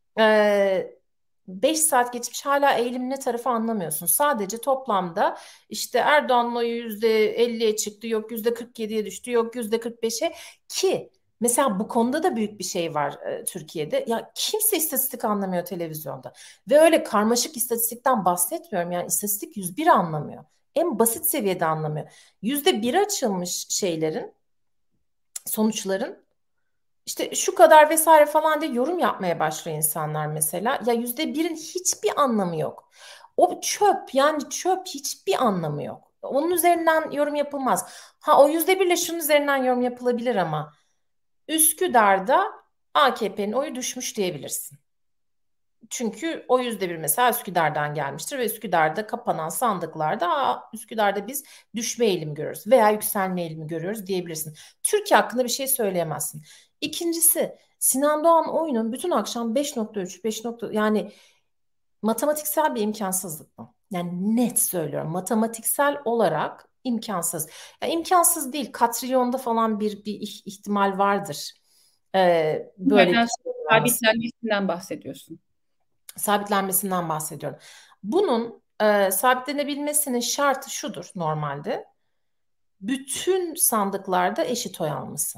5 saat geçmiş, hala eğilim ne tarafı anlamıyorsun. Sadece toplamda işte Erdoğan'ın oyu %50'ye çıktı, yok %47'ye düştü, yok %45'e. Ki mesela bu konuda da büyük bir şey var Türkiye'de. Ya kimse istatistik anlamıyor televizyonda. Ve öyle karmaşık istatistikten bahsetmiyorum. Yani istatistik 101 anlamıyor. En basit seviyede anlamıyor. %1 açılmış şeylerin, sonuçların işte şu kadar vesaire falan diye yorum yapmaya başlıyor insanlar mesela. Ya %1'in hiçbir anlamı yok. O çöp, yani çöp, hiçbir anlamı yok. Onun üzerinden yorum yapılmaz. Ha, o %1 ile şunun üzerinden yorum yapılabilir ama Üsküdar'da AKP'nin oyu düşmüş diyebilirsin. Çünkü o %1 mesela Üsküdar'dan gelmiştir ve Üsküdar'da kapanan sandıklarda Üsküdar'da biz düşme eğilimi görüyoruz veya yükselme eğilimi görüyoruz diyebilirsin. Türkiye hakkında bir şey söyleyemezsin. İkincisi, Sinan Doğan oyunun bütün akşam 5.3, 5. Yani matematiksel bir imkansızlık bu. Yani net söylüyorum, matematiksel olarak imkansız. Yani imkansız değil, katrilyonda falan bir ihtimal vardır. Böyle bir Nereden şey olması. sabitlenmesinden bahsediyorsun? Sabitlenmesinden bahsediyorum. Bunun sabitlenebilmesinin şartı şudur normalde. Bütün sandıklarda eşit oy alması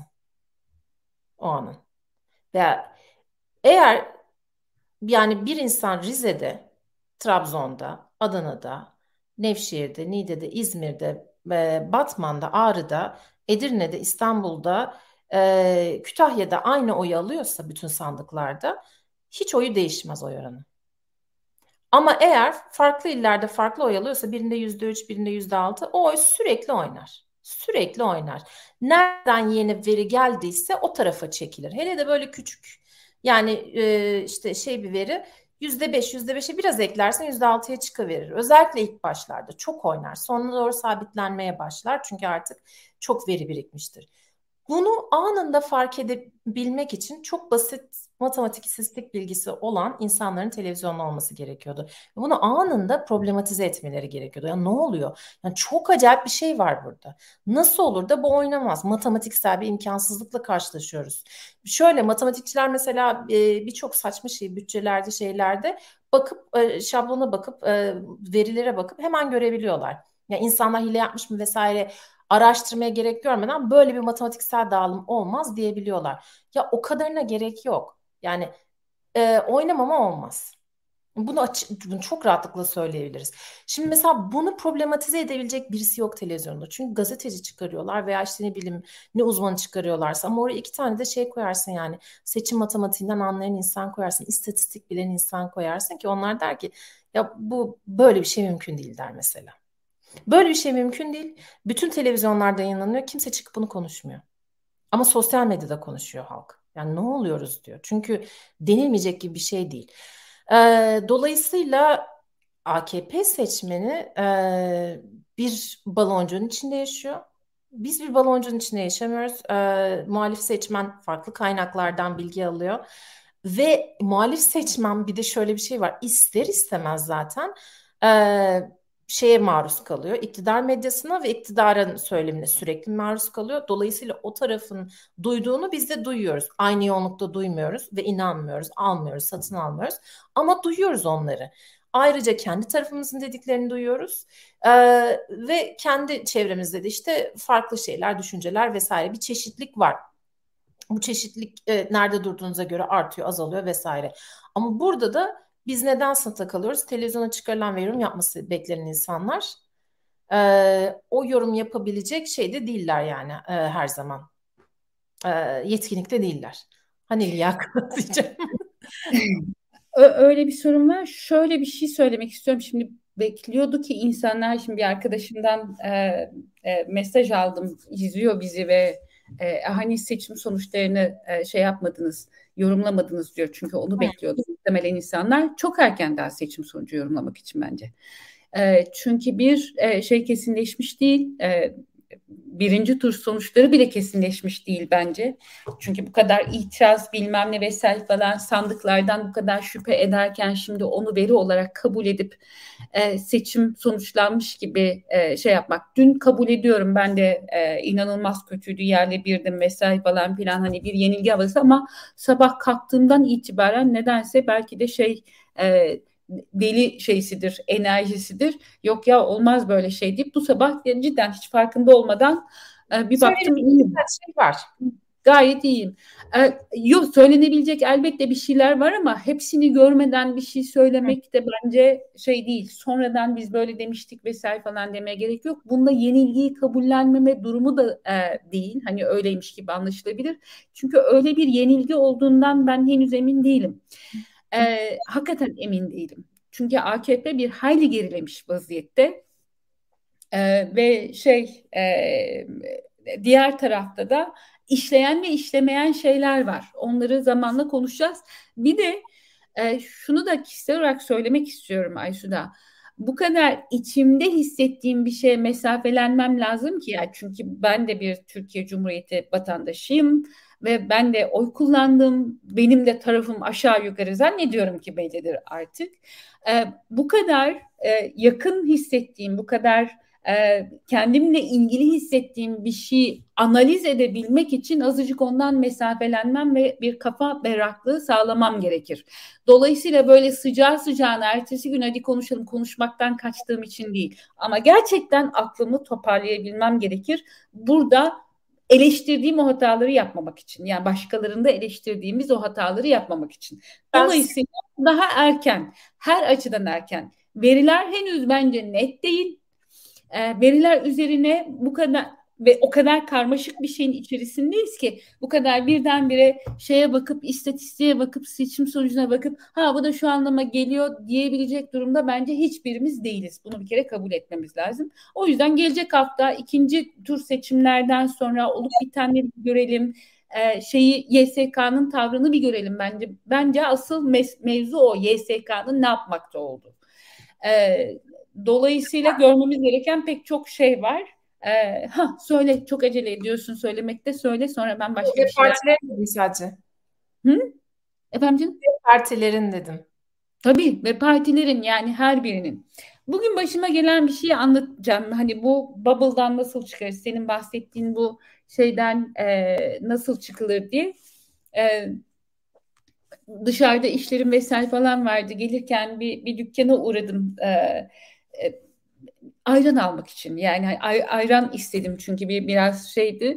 o anın. Veya eğer, yani bir insan Rize'de, Trabzon'da, Adana'da, Nevşehir'de, Niğde'de, İzmir'de, Batman'da, Ağrı'da, Edirne'de, İstanbul'da, Kütahya'da aynı oyu alıyorsa bütün sandıklarda, hiç oyu değişmez oy oranı. Ama eğer farklı illerde farklı oy alıyorsa, birinde %3, birinde %6, o oy sürekli oynar. Sürekli oynar. Nereden yeni veri geldiyse o tarafa çekilir. Hele de böyle küçük, yani işte bir veri, %5, %5'e biraz eklersen %6'ya çıkıverir. Özellikle ilk başlarda çok oynar. Sonra doğru sabitlenmeye başlar. Çünkü artık çok veri birikmiştir. Bunu anında fark edebilmek için çok basit matematik, istatistik bilgisi olan insanların televizyonda olması gerekiyordu. Bunu anında problematize etmeleri gerekiyordu. Ya ne oluyor? Yani çok acayip bir şey var burada. Nasıl olur da bu oynamaz? Matematiksel bir imkansızlıkla karşılaşıyoruz. Şöyle, matematikçiler mesela birçok saçma şey, bütçelerde, şeylerde bakıp şablona bakıp verilere bakıp hemen görebiliyorlar. Yani insanlar hile yapmış mı vesaire araştırmaya gerek görmeden böyle bir matematiksel dağılım olmaz diyebiliyorlar. Ya o kadarına gerek yok. Yani oynamama olmaz. Bunu çok rahatlıkla söyleyebiliriz. Şimdi mesela bunu problematize edebilecek birisi yok televizyonda. Çünkü gazeteci çıkarıyorlar veya işte ne bileyim ne uzmanı çıkarıyorlarsa, ama oraya iki tane de şey koyarsın yani, seçim matematiğinden anlayan insan koyarsın, istatistik bilen insan koyarsın ki onlar der ki ya bu böyle bir şey mümkün değil der mesela. Böyle bir şey mümkün değil. Bütün televizyonlarda yayınlanıyor. Kimse çıkıp bunu konuşmuyor. Ama sosyal medyada konuşuyor halk. Yani ne oluyoruz diyor. Çünkü denilmeyecek gibi bir şey değil. Dolayısıyla AKP seçmeni bir baloncuğun içinde yaşıyor. Biz bir baloncuğun içinde yaşamıyoruz. Muhalif seçmen farklı kaynaklardan bilgi alıyor. Ve muhalif seçmen bir de şöyle bir şey var. İster istemez zaten şeye maruz kalıyor. İktidar medyasına ve iktidarın söylemine sürekli maruz kalıyor. Dolayısıyla o tarafın duyduğunu biz de duyuyoruz. Aynı yoğunlukta duymuyoruz ve inanmıyoruz, almıyoruz, satın almıyoruz. Ama duyuyoruz onları. Ayrıca kendi tarafımızın dediklerini duyuyoruz. Ve kendi çevremizde de işte farklı şeyler, düşünceler vesaire bir çeşitlilik var. Bu çeşitlilik nerede durduğunuza göre artıyor, azalıyor vesaire. Ama burada da biz neden sınıfta kalıyoruz? Televizyona çıkarılan ve yorum yapması beklenen insanlar o yorum yapabilecek şeyde değiller yani her zaman. Yetkinlikte değiller. Hani liyakat diyeceğim. Öyle bir sorun var. Şöyle bir şey söylemek istiyorum. Şimdi bekliyordu ki insanlar, şimdi bir arkadaşımdan mesaj aldım. İzliyor bizi ve hani seçim sonuçlarını şey yapmadınız, yorumlamadınız diyor. Çünkü onu bekliyordu. Muhtemelen insanlar çok erken daha seçim sonucu yorumlamak için bence. Çünkü bir şey kesinleşmiş değil. Birinci tur sonuçları bile kesinleşmiş değil bence. Çünkü bu kadar itiraz bilmem ne vesaire falan sandıklardan bu kadar şüphe ederken şimdi onu veri olarak kabul edip seçim sonuçlanmış gibi şey yapmak. Dün kabul ediyorum ben de inanılmaz kötüydü, yerle birdim vesaire falan filan, hani bir yenilgi havası, ama sabah kalktığımdan itibaren nedense belki de deli şeysidir, enerjisidir. Yok ya olmaz böyle şey deyip bu sabah cidden hiç farkında olmadan bir baktım iyiyim. Şey var. Gayet iyiyim. Yok, söylenebilecek elbette bir şeyler var ama hepsini görmeden bir şey söylemek de bence şey değil. Sonradan biz böyle demiştik vesaire falan demeye gerek yok. Bunda yenilgiyi kabullenmeme durumu da değil. Hani öyleymiş gibi anlaşılabilir. Çünkü öyle bir yenilgi olduğundan ben henüz emin değilim. Hakikaten emin değilim. Çünkü AKP bir hayli gerilemiş vaziyette. Ve diğer tarafta da işleyen ve işlemeyen şeyler var. Onları zamanla konuşacağız. Bir de şunu da kişisel olarak söylemek istiyorum Aysu'da. Bu kadar içimde hissettiğim bir şeye mesafelenmem lazım ki ya. Çünkü ben de bir Türkiye Cumhuriyeti vatandaşıyım ve ben de oy kullandım. Benim de tarafım aşağı yukarı zannediyorum ki bellidir artık. Bu kadar yakın hissettiğim, bu kadar kendimle ilgili hissettiğim bir şeyi analiz edebilmek için azıcık ondan mesafelenmem ve bir kafa berraklığı sağlamam gerekir. Dolayısıyla böyle sıcağı sıcağına ertesi gün hadi konuşalım, konuşmaktan kaçtığım için değil. Ama gerçekten aklımı toparlayabilmem gerekir. Burada eleştirdiğim o hataları yapmamak için. Yani başkalarında eleştirdiğimiz o hataları yapmamak için. Dolayısıyla daha erken, her açıdan erken. Veriler henüz bence net değil. Veriler üzerine bu kadar ve o kadar karmaşık bir şeyin içerisindeyiz ki bu kadar birdenbire şeye bakıp, istatistiğe bakıp, seçim sonucuna bakıp ha bu da şu anlama geliyor diyebilecek durumda bence hiçbirimiz değiliz. Bunu bir kere kabul etmemiz lazım. O yüzden gelecek hafta ikinci tur seçimlerden sonra olup bitenleri görelim. YSK'nın tavrını bir görelim bence. Bence asıl mevzu o, YSK'nın ne yapmakta olduğu. Dolayısıyla görmemiz gereken pek çok şey var. Söyle, çok acele ediyorsun söylemekte, söyle sonra ben başka bir şeyler. Partilerin dedim sadece. Efendim canım? Partilerin dedim. Tabii ve partilerin, yani her birinin. Bugün başıma gelen bir şeyi anlatacağım. Hani bu bubble'dan nasıl çıkarız? Senin bahsettiğin bu şeyden nasıl çıkılır diye. dışarıda işlerim vesaire falan vardı. Gelirken bir dükkana uğradım. E, Ayran almak için. Yani ayran istedim çünkü biraz şeydi.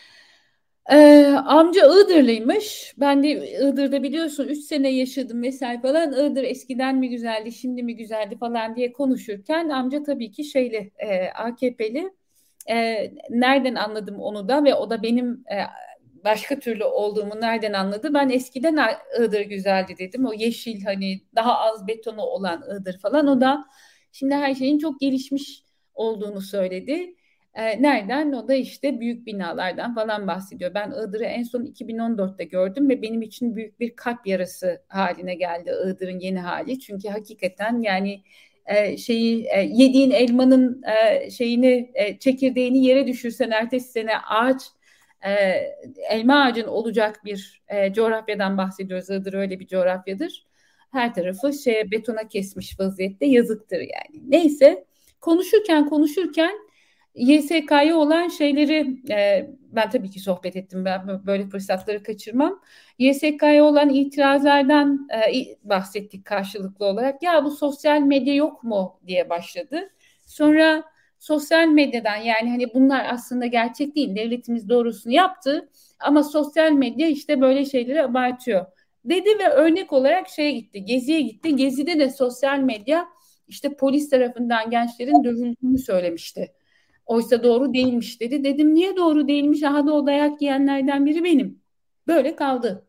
Amca Iğdırlıymış. Ben de Iğdır'da biliyorsun 3 sene yaşadım vesaire falan. Iğdır eskiden mi güzeldi, şimdi mi güzeldi falan diye konuşurken amca tabii ki AKP'li. Nereden anladım onu da ve o da benim başka türlü olduğumu nereden anladı? Ben eskiden Iğdır güzeldi dedim. O yeşil hani daha az betonu olan Iğdır falan. O da şimdi her şeyin çok gelişmiş olduğunu söyledi. Nereden? O da işte büyük binalardan falan bahsediyor. Ben Iğdır'ı en son 2014'te gördüm ve benim için büyük bir kalp yarası haline geldi Iğdır'ın yeni hali. Çünkü hakikaten yani yediğin elmanın çekirdeğini yere düşürsen ertesi sene e, elma ağacın olacak bir coğrafyadan bahsediyoruz. Iğdır öyle bir coğrafyadır. Her tarafı betona kesmiş vaziyette, yazıktır yani. Neyse, konuşurken YSK'ya olan şeyleri ben tabii ki sohbet ettim. Ben böyle fırsatları kaçırmam. YSK'ya olan itirazlardan bahsettik karşılıklı olarak. Ya bu sosyal medya yok mu diye başladı. Sonra sosyal medyadan yani hani bunlar aslında gerçek değil. Devletimiz doğrusunu yaptı ama sosyal medya işte böyle şeyleri abartıyor dedi ve örnek olarak Gezi'ye gitti. Gezi'de de sosyal medya işte polis tarafından gençlerin dövüldüğünü söylemişti. Oysa doğru değilmiş dedi. Dedim niye doğru değilmiş? Aha da o dayak yiyenlerden biri benim. Böyle kaldı.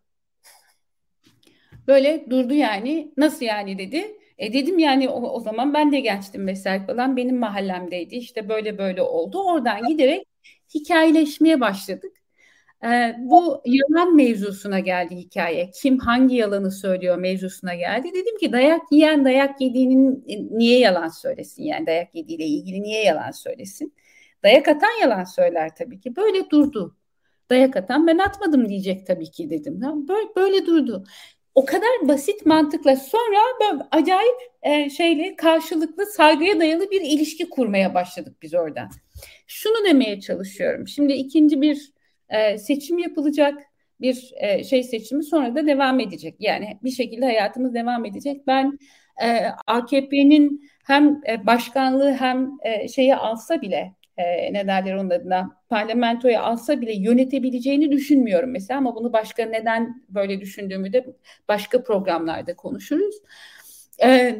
Böyle durdu yani. Nasıl yani dedi. Dedim yani o zaman ben de gençtim vesaire falan. Benim mahallemdeydi. İşte böyle böyle oldu. Oradan giderek hikayeleşmeye başladık. Bu yalan mevzusuna geldi hikaye. Kim hangi yalanı söylüyor mevzusuna geldi. Dedim ki dayak yiyen dayak yediğinin niye yalan söylesin? Yani dayak yediğiyle ilgili niye yalan söylesin? Dayak atan yalan söyler tabii ki. Böyle durdu. Dayak atan ben atmadım diyecek tabii ki dedim. Böyle durdu. O kadar basit mantıkla sonra böyle acayip karşılıklı saygıya dayalı bir ilişki kurmaya başladık biz oradan. Şunu demeye çalışıyorum. Şimdi ikinci bir seçim yapılacak. Bir seçimi sonra da devam edecek. Yani bir şekilde hayatımız devam edecek. Ben AKP'nin hem başkanlığı hem şeyi alsa bile ne derler onun adına parlamentoya alsa bile yönetebileceğini düşünmüyorum mesela ama bunu neden böyle düşündüğümü de başka programlarda konuşuruz. E,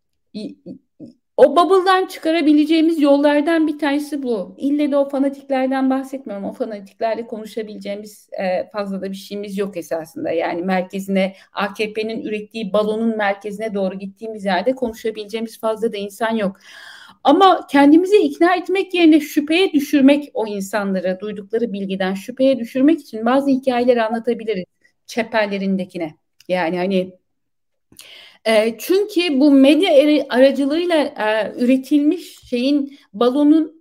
O bubble'dan çıkarabileceğimiz yollardan bir tanesi bu. İlle de o fanatiklerden bahsetmiyorum. O fanatiklerle konuşabileceğimiz fazla da bir şeyimiz yok esasında. Yani AKP'nin ürettiği balonun merkezine doğru gittiğimiz yerde konuşabileceğimiz fazla da insan yok. Ama kendimizi ikna etmek yerine şüpheye düşürmek o insanları duydukları bilgiden şüpheye düşürmek için bazı hikayeleri anlatabiliriz çeperlerindekine. Yani hani çünkü bu medya aracılığıyla üretilmiş balonun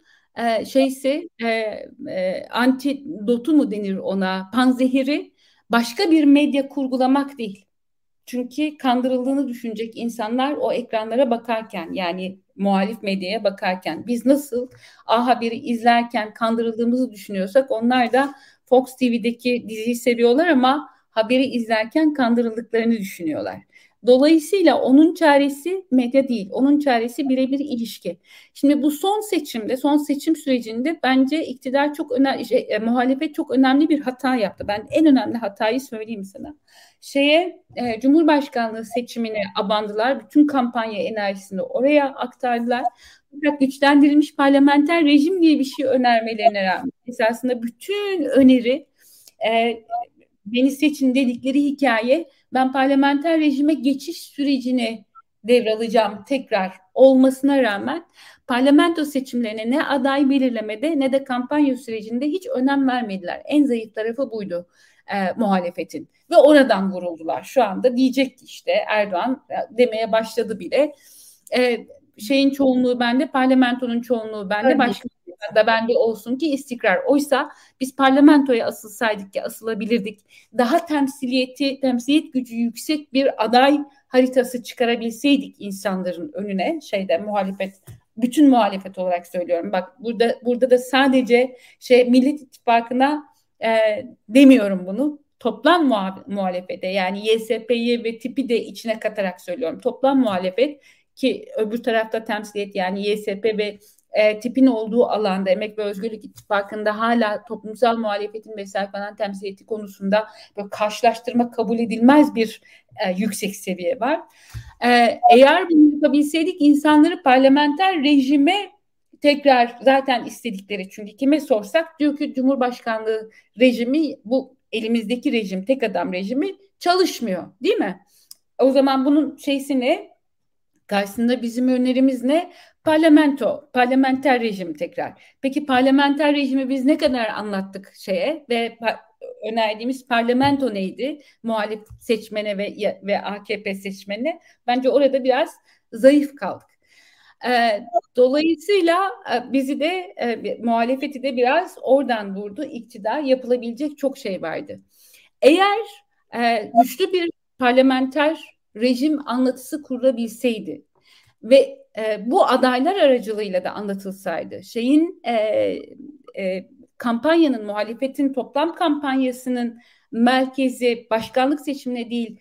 antidotu mu denir ona, panzehiri başka bir medya kurgulamak değil. Çünkü kandırıldığını düşünecek insanlar o ekranlara bakarken yani muhalif medyaya bakarken biz nasıl A Haber'i izlerken kandırıldığımızı düşünüyorsak onlar da Fox TV'deki diziyi seviyorlar ama haberi izlerken kandırıldıklarını düşünüyorlar. Dolayısıyla onun çaresi medya değil, onun çaresi birebir ilişki. Şimdi bu son seçim sürecinde bence iktidar muhalefet çok önemli bir hata yaptı. Ben en önemli hatayı söyleyeyim sana. Cumhurbaşkanlığı seçimine abandılar. Bütün kampanya enerjisini oraya aktardılar. Fakat güçlendirilmiş parlamenter rejim diye bir şey önermelerine rağmen esasında bütün öneri beni seçin dedikleri hikaye ben parlamenter rejime geçiş sürecini devralacağım tekrar olmasına rağmen parlamento seçimlerine ne aday belirlemede ne de kampanya sürecinde hiç önem vermediler. En zayıf tarafı buydu muhalefetin ve oradan vuruldular. Şu anda diyecek ki işte Erdoğan demeye başladı bile çoğunluğu bende, parlamentonun çoğunluğu bende, başka da bende olsun ki istikrar. Oysa biz parlamentoya asılsaydık ki asılabilirdik. Daha temsiliyet gücü yüksek bir aday haritası çıkarabilseydik insanların önüne bütün muhalefet olarak söylüyorum. Bak burada da sadece Millet İttifakı'na demiyorum bunu. toplam muhalefete, yani YSP'yi ve tipi de içine katarak söylüyorum. Toplam muhalefet, ki öbür tarafta temsiliyet, yani YSP ve tipin olduğu alanda Emek ve Özgürlük İttifakı'nda hala toplumsal muhalefetin vesaire falan temsiliyeti konusunda böyle karşılaştırma kabul edilmez bir yüksek seviye var. Eğer bunu yapabilseydik, insanları parlamenter rejime tekrar, zaten istedikleri, çünkü kime sorsak diyor ki Cumhurbaşkanlığı rejimi, bu elimizdeki rejim, tek adam rejimi çalışmıyor, değil mi? O zaman bunun şeysi ne? Karşısında bizim önerimiz ne? Parlamento, parlamenter rejim tekrar. Peki parlamenter rejimi biz ne kadar anlattık şeye ve önerdiğimiz parlamento neydi? Muhalif seçmene ve AKP seçmene. Bence orada biraz zayıf kaldık. Dolayısıyla bizi de muhalefeti de biraz oradan vurdu. İktidar, yapılabilecek çok şey vardı. Eğer güçlü bir parlamenter rejim anlatısı kurulabilseydi ve bu adaylar aracılığıyla da anlatılsaydı, kampanyanın, muhalefetin toplam kampanyasının merkezi başkanlık seçimine değil,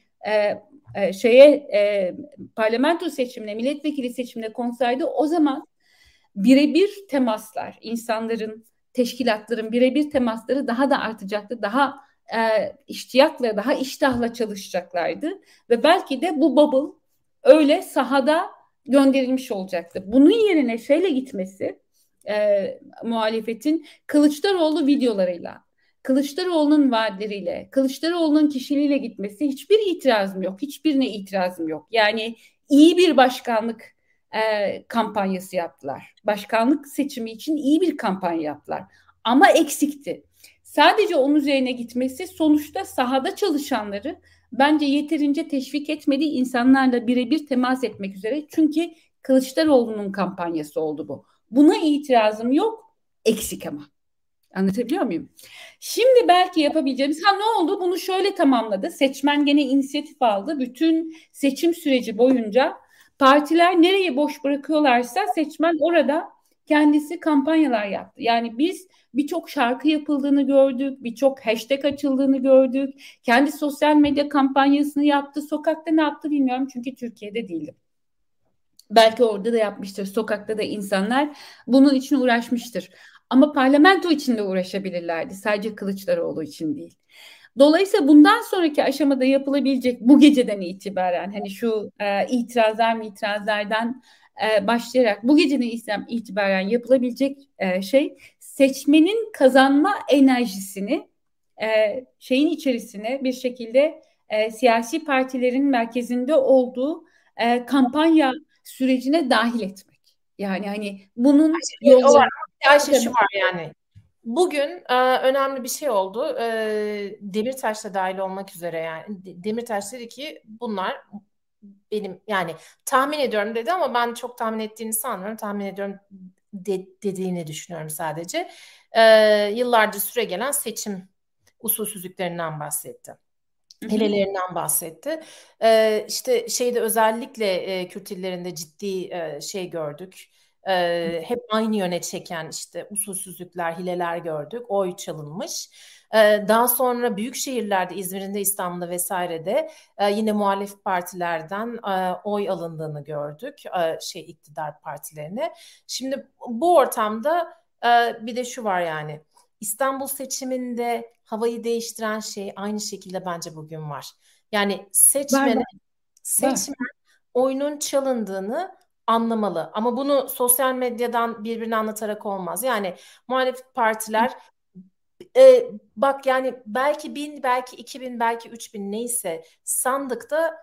parlamento seçimine, milletvekili seçimine konsaydı, o zaman birebir temaslar, insanların, teşkilatların birebir temasları daha da artacaktı. Daha iştiyakla, daha iştahla çalışacaklardı ve belki de bu bubble öyle sahada gönderilmiş olacaktı. Bunun yerine şeyle gitmesi, muhalefetin Kılıçdaroğlu videolarıyla, Kılıçdaroğlu'nun vaatleriyle, Kılıçdaroğlu'nun kişiliğiyle gitmesi, hiçbir itirazım yok. Hiçbirine itirazım yok. Yani iyi bir başkanlık kampanyası yaptılar. Başkanlık seçimi için iyi bir kampanya yaptılar. Ama eksikti. Sadece onun üzerine gitmesi sonuçta sahada çalışanları bence yeterince teşvik etmedi, insanlarla birebir temas etmek üzere. Çünkü Kılıçdaroğlu'nun kampanyası oldu bu. Buna itirazım yok, eksik ama. Anlatabiliyor muyum? Şimdi belki yapabileceğimiz, ne oldu? Bunu şöyle tamamladı. Seçmen gene inisiyatif aldı. Bütün seçim süreci boyunca partiler nereyi boş bırakıyorlarsa seçmen orada kendisi kampanyalar yaptı. Yani biz birçok şarkı yapıldığını gördük, birçok hashtag açıldığını gördük. Kendi sosyal medya kampanyasını yaptı. Sokakta ne yaptı bilmiyorum, çünkü Türkiye'de değildim. Belki orada da yapmıştır. Sokakta da insanlar bunun için uğraşmıştır. Ama parlamento için de uğraşabilirlerdi. Sadece Kılıçdaroğlu için değil. Dolayısıyla bundan sonraki aşamada yapılabilecek, bu geceden itibaren, hani şu itirazlardan başlayarak bu geceden itibaren yapılabilecek şey, seçmenin kazanma enerjisini şeyin içerisine bir şekilde siyasi partilerin merkezinde olduğu kampanya sürecine dahil etmek. Yani hani bunun yolları... Ayşe, şu var yani. Bugün önemli bir şey oldu. Demirtaş da dahil olmak üzere yani. Demirtaş dedi ki bunlar benim, yani tahmin ediyorum dedi ama ben çok tahmin ettiğini sanmıyorum. Tahmin ediyorum dediğini düşünüyorum sadece. Yıllarca süre gelen seçim usulsüzlüklerinden bahsetti. Hilelerinden bahsetti. İşte şeyde özellikle Kürt illerinde ciddi şey gördük. Hep aynı yöne çeken işte usulsüzlükler, hileler gördük. Oy çalınmış. Daha sonra büyük şehirlerde, İzmir'de, İstanbul'da vesairede yine muhalif partilerden oy alındığını gördük. İktidar partilerine. Şimdi bu ortamda bir de şu var yani. İstanbul seçiminde havayı değiştiren şey aynı şekilde bence bugün var. Yani seçmen oyunun çalındığını anlamalı. Ama bunu sosyal medyadan birbirine anlatarak olmaz. Yani muhalif partiler bak yani belki 1000, belki 2000, belki 3000 neyse sandıkta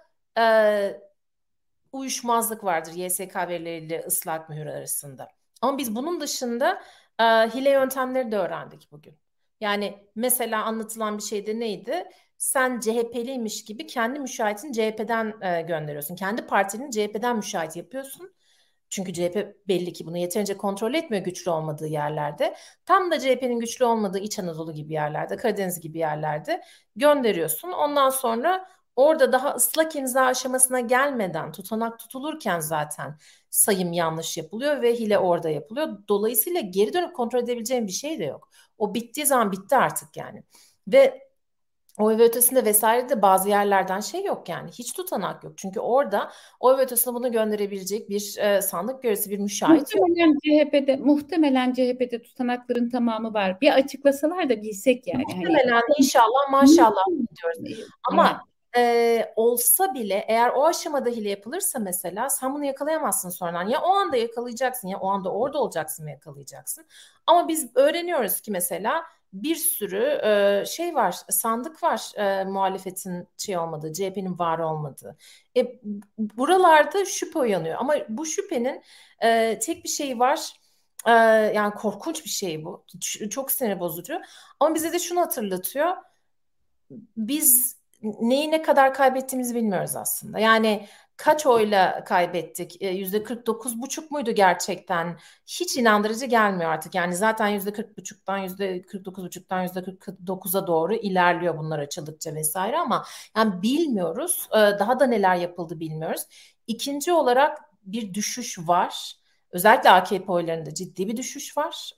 uyuşmazlık vardır YSK verileriyle ıslak mühür arasında. Ama biz bunun dışında hile yöntemleri de öğrendik bugün. Yani mesela anlatılan bir şey de neydi? Sen CHP'liymiş gibi kendi müşahitini CHP'den gönderiyorsun. Kendi partinin CHP'den müşahit yapıyorsun. Çünkü CHP belli ki bunu yeterince kontrol etmiyor güçlü olmadığı yerlerde. Tam da CHP'nin güçlü olmadığı İç Anadolu gibi yerlerde, Karadeniz gibi yerlerde gönderiyorsun. Ondan sonra orada daha ıslak imza aşamasına gelmeden, tutanak tutulurken zaten sayım yanlış yapılıyor ve hile orada yapılıyor. Dolayısıyla geri dönüp kontrol edebileceğim bir şey de yok. O bittiği zaman bitti artık yani. Ve oy ve ötesinde vesaire de bazı yerlerden şey yok yani. Hiç tutanak yok. Çünkü orada oy ve ötesine bunu gönderebilecek bir sandık görevlisi, bir müşahit yok. Muhtemelen CHP'de tutanakların tamamı var. Bir açıklasalar da bilsek yani. Hani Muhtemelen, inşallah, maşallah diyoruz. yani. Ama olsa bile eğer o aşamada hile yapılırsa mesela sen bunu yakalayamazsın sonradan. Ya o anda yakalayacaksın ya o anda orada olacaksın ve yakalayacaksın. Ama biz öğreniyoruz ki mesela bir sürü şey var, sandık var, muhalefetin şey olmadığı, CHP'nin var olmadığı. Buralarda şüphe uyanıyor. Ama bu şüphenin tek bir şeyi var. Yani korkunç bir şey bu. Çok sinir bozucu. Ama bize de şunu hatırlatıyor. Biz neyi ne kadar kaybettiğimizi bilmiyoruz aslında. Yani kaç oyla kaybettik? %49,5 muydu gerçekten? Hiç inandırıcı gelmiyor artık. Yani zaten %40,5'tan %49,5'tan %49'a doğru ilerliyor bunlar açıldıkça vesaire ama yani bilmiyoruz. Daha da neler yapıldı bilmiyoruz. İkinci olarak bir düşüş var. Özellikle AKP oylarında ciddi bir düşüş var.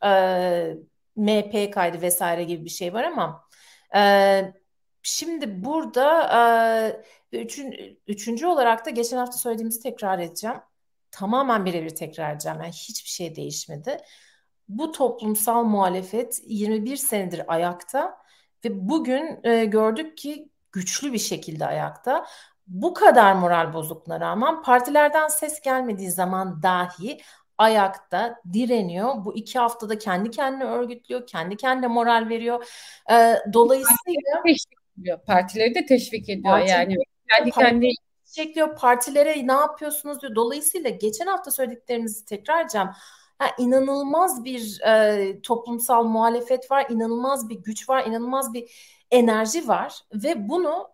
MHP kaydı vesaire gibi bir şey var ama e, şimdi burada üçüncü olarak da geçen hafta söylediğimizi tekrar edeceğim. Tamamen birebir tekrar edeceğim. Yani hiçbir şey değişmedi. Bu toplumsal muhalefet 21 senedir ayakta ve bugün gördük ki güçlü bir şekilde ayakta. Bu kadar moral bozukluğuna rağmen partilerden ses gelmediği zaman dahi ayakta direniyor. Bu 2 haftada kendi kendine örgütlüyor, kendi kendine moral veriyor. Dolayısıyla Partileri de teşvik ediyor partileri yani. Kendi çekliyor, partilere ne yapıyorsunuz diyor. Dolayısıyla geçen hafta söylediklerimizi tekrar edeceğim. Yani inanılmaz bir toplumsal muhalefet var, inanılmaz bir güç var, inanılmaz bir enerji var ve bunu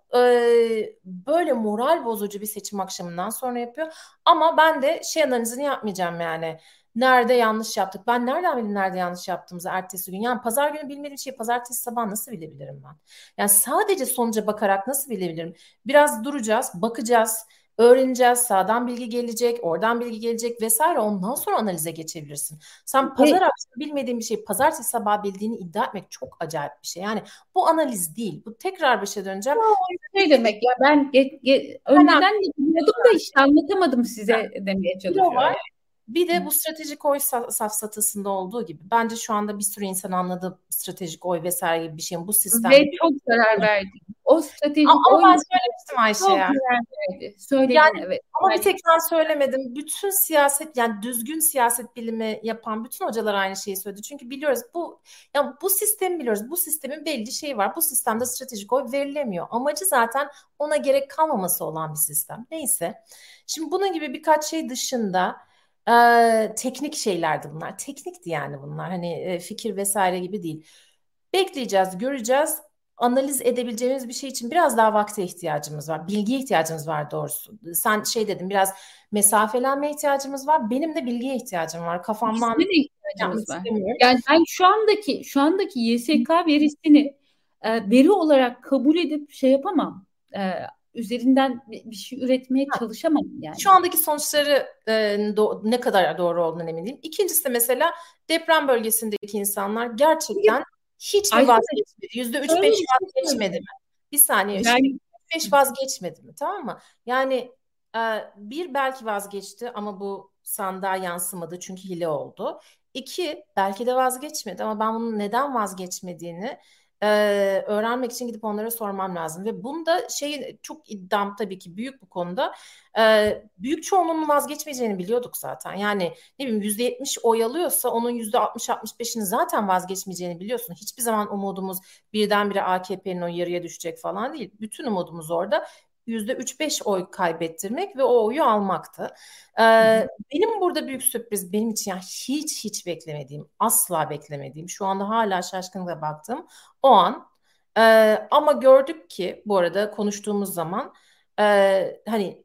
böyle moral bozucu bir seçim akşamından sonra yapıyor. Ama ben de şey analizini yapmayacağım yani. Nerede yanlış yaptık? Ben nereden bileyim nerede yanlış yaptığımızı ertesi gün? Yani pazar günü bilmediğim şeyi pazartesi sabah nasıl bilebilirim ben? Yani sadece sonuca bakarak nasıl bilebilirim? Biraz duracağız, bakacağız, öğreneceğiz. Sağdan bilgi gelecek, oradan bilgi gelecek vesaire. Ondan sonra analize geçebilirsin. Sen pazar akşamı bilmediğin bir şeyi pazartesi sabah bildiğini iddia etmek çok acayip bir şey. Yani bu analiz değil. Bu tekrar başa döneceğim. ne demek ya ben önceden de biliyordum da işte anlatamadım size demeye çalışıyor. var. Bir de bu stratejik oy safsatasında olduğu gibi bence şu anda bir sürü insan anladı stratejik oy vesaire gibi bir şeyin bu sistemde. Ve çok zarar verdi. O stratejik Ama oy ben söylemiştim Ayşe çok ya. zarar verdi. Söyledin Yani, evet. Ama bir tek ben söylemedim. Bütün siyaset yani düzgün siyaset bilimi yapan bütün hocalar aynı şeyi söyledi. Çünkü biliyoruz bu sistemi biliyoruz. Bu sistemin belli şeyi var. Bu sistemde stratejik oy verilemiyor. Amacı zaten ona gerek kalmaması olan bir sistem. Neyse. Şimdi bunun gibi birkaç şey dışında teknik şeylerdi bunlar. Teknikti yani bunlar. Hani fikir vesaire gibi değil. Bekleyeceğiz, göreceğiz. Analiz edebileceğimiz bir şey için biraz daha vakte ihtiyacımız var. Bilgiye ihtiyacımız var doğrusu. Sen şey dedin biraz mesafelenme ihtiyacımız var. Benim de bilgiye ihtiyacım var. Kafamdan İkisine de ihtiyacımız var. istemiyorum. Yani ben şu andaki YSK verisini veri olarak kabul edip şey yapamam. Üzerinden bir şey üretmeye çalışamam yani. Şu andaki sonuçları ne kadar doğru olduğundan emin değilim. İkincisi de mesela deprem bölgesindeki insanlar gerçekten hiç mi vazgeçmedi? %3-5 vazgeçmedi mi? Bir saniye. %3-5 vazgeçmedi mi? Tamam mı? Yani bir belki vazgeçti ama bu sandığa yansımadı çünkü hile oldu. İki belki de vazgeçmedi ama ben bunun neden vazgeçmediğini öğrenmek için gidip onlara sormam lazım. Ve bunda çok iddiam tabii ki büyük bu konuda. Büyük çoğunluğun vazgeçmeyeceğini biliyorduk zaten. Yani ne bileyim %70 oy alıyorsa onun %60-65'ini zaten vazgeçmeyeceğini biliyorsun. Hiçbir zaman umudumuz birdenbire AKP'nin o yarıya düşecek falan değil. Bütün umudumuz orada %3-5 oy kaybettirmek ve o oyu almaktı. Benim burada büyük sürpriz benim için yani hiç beklemediğim, asla beklemediğim, şu anda hala şaşkınlıkla baktım o an. Ama gördük ki bu arada konuştuğumuz zaman hani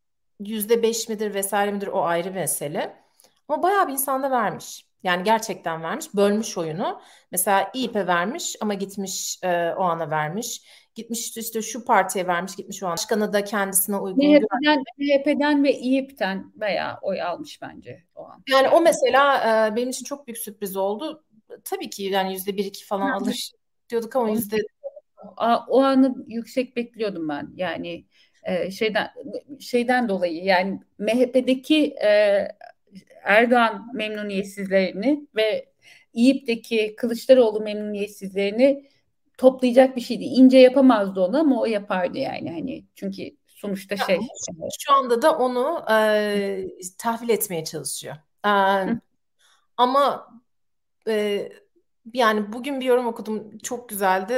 %5 midir vesaire midir o ayrı mesele. Ama bayağı bir insan da vermiş. Yani gerçekten vermiş. Bölmüş oyunu. Mesela İYİP'e vermiş ama gitmiş o ana vermiş. Gitmiş işte şu partiye vermiş gitmiş o an. Başkanı da kendisine uygun. MHP'den ve İYİP'ten bayağı oy almış bence o an. Yani o mesela benim için çok büyük sürpriz oldu. Tabii ki yani %1-2 falan alır diyorduk ama O anı yüksek bekliyordum ben. Yani şeyden dolayı, yani MHP'deki Erdoğan memnuniyetsizlerini ve İYİP'teki Kılıçdaroğlu memnuniyetsizlerini toplayacak bir şeydi. İnce yapamazdı onu ama o yapardı yani, hani çünkü sonuçta Ya, şey. şu anda da onu tahvil etmeye çalışıyor. E, ama e, yani bugün bir yorum okudum, çok güzeldi.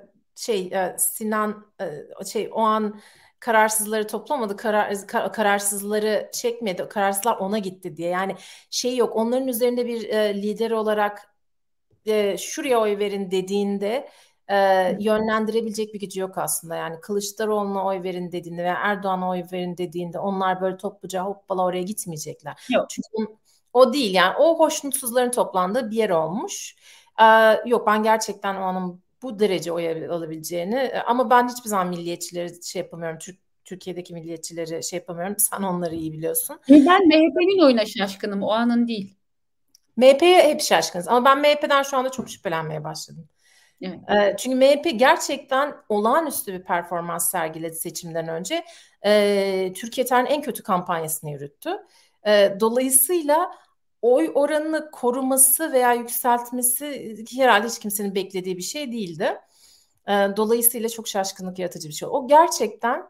Sinan o an kararsızları toplamadı, kararsızları çekmedi, kararsızlar ona gitti diye. Yani şey yok, onların üzerinde bir lider olarak şuraya oy verin dediğinde yönlendirebilecek bir gücü yok aslında. Yani Kılıçdaroğlu'na oy verin dediğinde veya Erdoğan'a oy verin dediğinde onlar böyle topluca hoppala oraya gitmeyecekler. Yok. Çünkü o değil, yani o hoşnutsuzların toplandığı bir yer olmuş. E, Yok, ben gerçekten o anın bu derece oy alabileceğini, ama ben hiçbir zaman milliyetçileri şey yapamıyorum. Türkiye'deki milliyetçileri şey yapamıyorum. Sen onları iyi biliyorsun. Ben MHP'nin oyuna şaşkınım, o anın değil. MHP'ye hep şaşkınız ama ben MHP'den şu anda çok şüphelenmeye başladım. Evet. Çünkü MHP gerçekten olağanüstü bir performans sergiledi seçimden önce. Türkiye tarihinin en kötü kampanyasını yürüttü. Dolayısıyla oy oranını koruması veya yükseltmesi herhalde hiç kimsenin beklediği bir şey değildi. Dolayısıyla çok şaşkınlık yaratıcı bir şey. O gerçekten.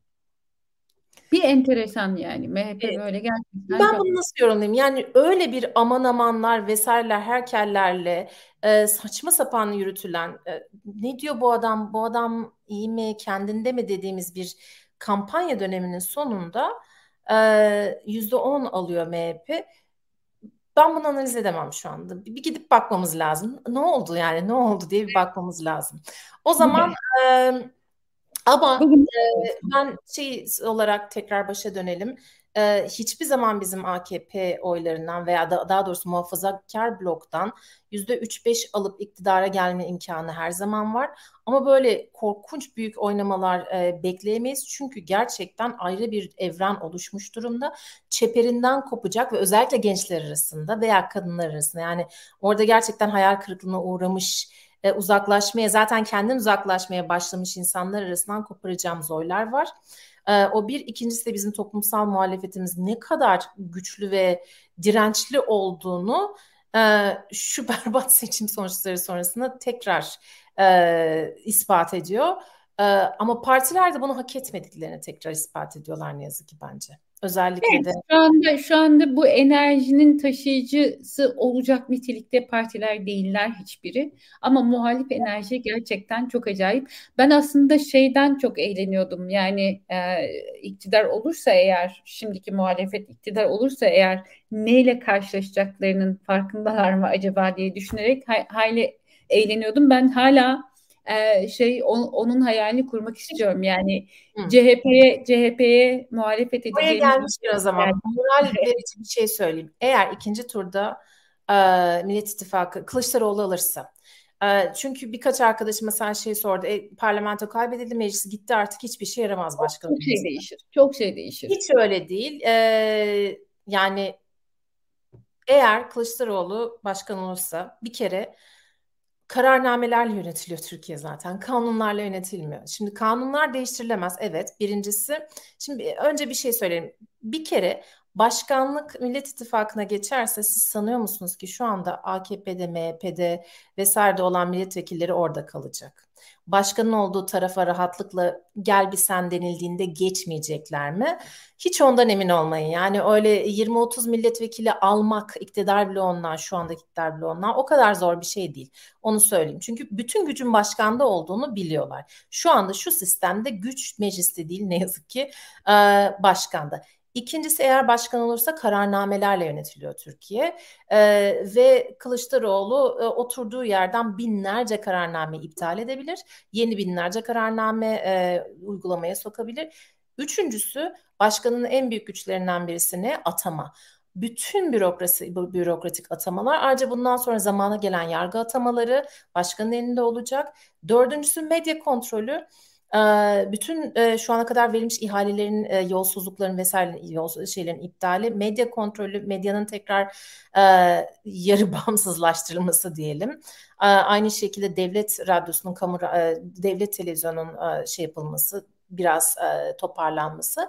Bir enteresan yani. MHP Evet. böyle gerçekten Ben çok. bunu nasıl yorumlayayım? Yani öyle bir aman amanlar vesaireler, herkellerle saçma sapan yürütülen, ne diyor bu adam, bu adam iyi mi, kendinde mi dediğimiz bir kampanya döneminin sonunda %10 alıyor MHP. Ben bunu analiz edemem şu anda. Bir gidip bakmamız lazım. Ne oldu yani, ne oldu diye bir bakmamız lazım. O zaman e, ama Bugün ben şey olarak tekrar başa dönelim. Hiçbir zaman bizim AKP oylarından veya daha doğrusu muhafazakar bloktan %3-5 alıp iktidara gelme imkanı her zaman var. Ama böyle korkunç büyük oynamalar bekleyemeyiz. Çünkü gerçekten ayrı bir evren oluşmuş durumda. Çeperinden kopacak ve özellikle gençler arasında veya kadınlar arasında, yani orada gerçekten hayal kırıklığına uğramış, uzaklaşmaya, zaten kendin uzaklaşmaya başlamış insanlar arasından koparacağımız oylar var. O bir. İkincisi de bizim toplumsal muhalefetimiz ne kadar güçlü ve dirençli olduğunu şu berbat seçim sonuçları sonrasında tekrar ispat ediyor. Ama partiler de bunu hak etmediklerini tekrar ispat ediyorlar ne yazık ki bence. Özellikle de şu anda bu enerjinin taşıyıcısı olacak nitelikte partiler değiller hiçbiri. Ama muhalif enerji gerçekten çok acayip. Ben aslında şeyden çok eğleniyordum. Yani iktidar olursa eğer, şimdiki muhalefet iktidar olursa eğer, neyle karşılaşacaklarının farkındalar mı acaba diye düşünerek hayli eğleniyordum. Ben hala onun hayalini kurmak istiyorum. Yani hı. CHP'ye muhalefet Oraya edeceğimiz bir gelmişken o şey. zaman moral verici bir şey söyleyeyim. Eğer ikinci turda Millet İttifakı Kılıçdaroğlu alırsa, çünkü birkaç arkadaşıma sen şey sordu. Parlamento kaybedildi, meclis gitti, artık hiçbir şey yaramaz başkanım. Çok şey değişir. Çok şey değişir. Hiç öyle değil. Yani eğer Kılıçdaroğlu başkan olursa, bir kere kararnamelerle yönetiliyor Türkiye zaten. Kanunlarla yönetilmiyor. Şimdi kanunlar değiştirilemez. Evet. Birincisi, şimdi önce bir şey söyleyeyim. Bir kere başkanlık Millet İttifakı'na geçerse, siz sanıyor musunuz ki şu anda AKP'de, MHP'de vesairede olan milletvekilleri orada kalacak? Başkanın olduğu tarafa rahatlıkla gel bir sen denildiğinde geçmeyecekler mi? Hiç ondan emin olmayın. Yani öyle 20-30 milletvekili almak, iktidar bloğundan, şu andaki iktidar bloğundan, o kadar zor bir şey değil. Onu söyleyeyim. Çünkü bütün gücün başkanda olduğunu biliyorlar. Şu anda şu sistemde güç mecliste değil, ne yazık ki başkanda. İkincisi, eğer başkan olursa kararnamelerle yönetiliyor Türkiye. Ve Kılıçdaroğlu oturduğu yerden binlerce kararname iptal edebilir. Yeni binlerce kararname uygulamaya sokabilir. Üçüncüsü, başkanın en büyük güçlerinden birisi ne? Atama. Bütün bürokratik atamalar, ayrıca bundan sonra zamana gelen yargı atamaları başkanın elinde olacak. Dördüncüsü medya kontrolü. Bütün şu ana kadar verilmiş ihalelerin, yolsuzlukların vesaire şeylerin iptali, medya kontrolü, medyanın tekrar yarı bağımsızlaştırılması diyelim. Aynı şekilde devlet radyosunun, devlet televizyonunun şey yapılması, biraz toparlanması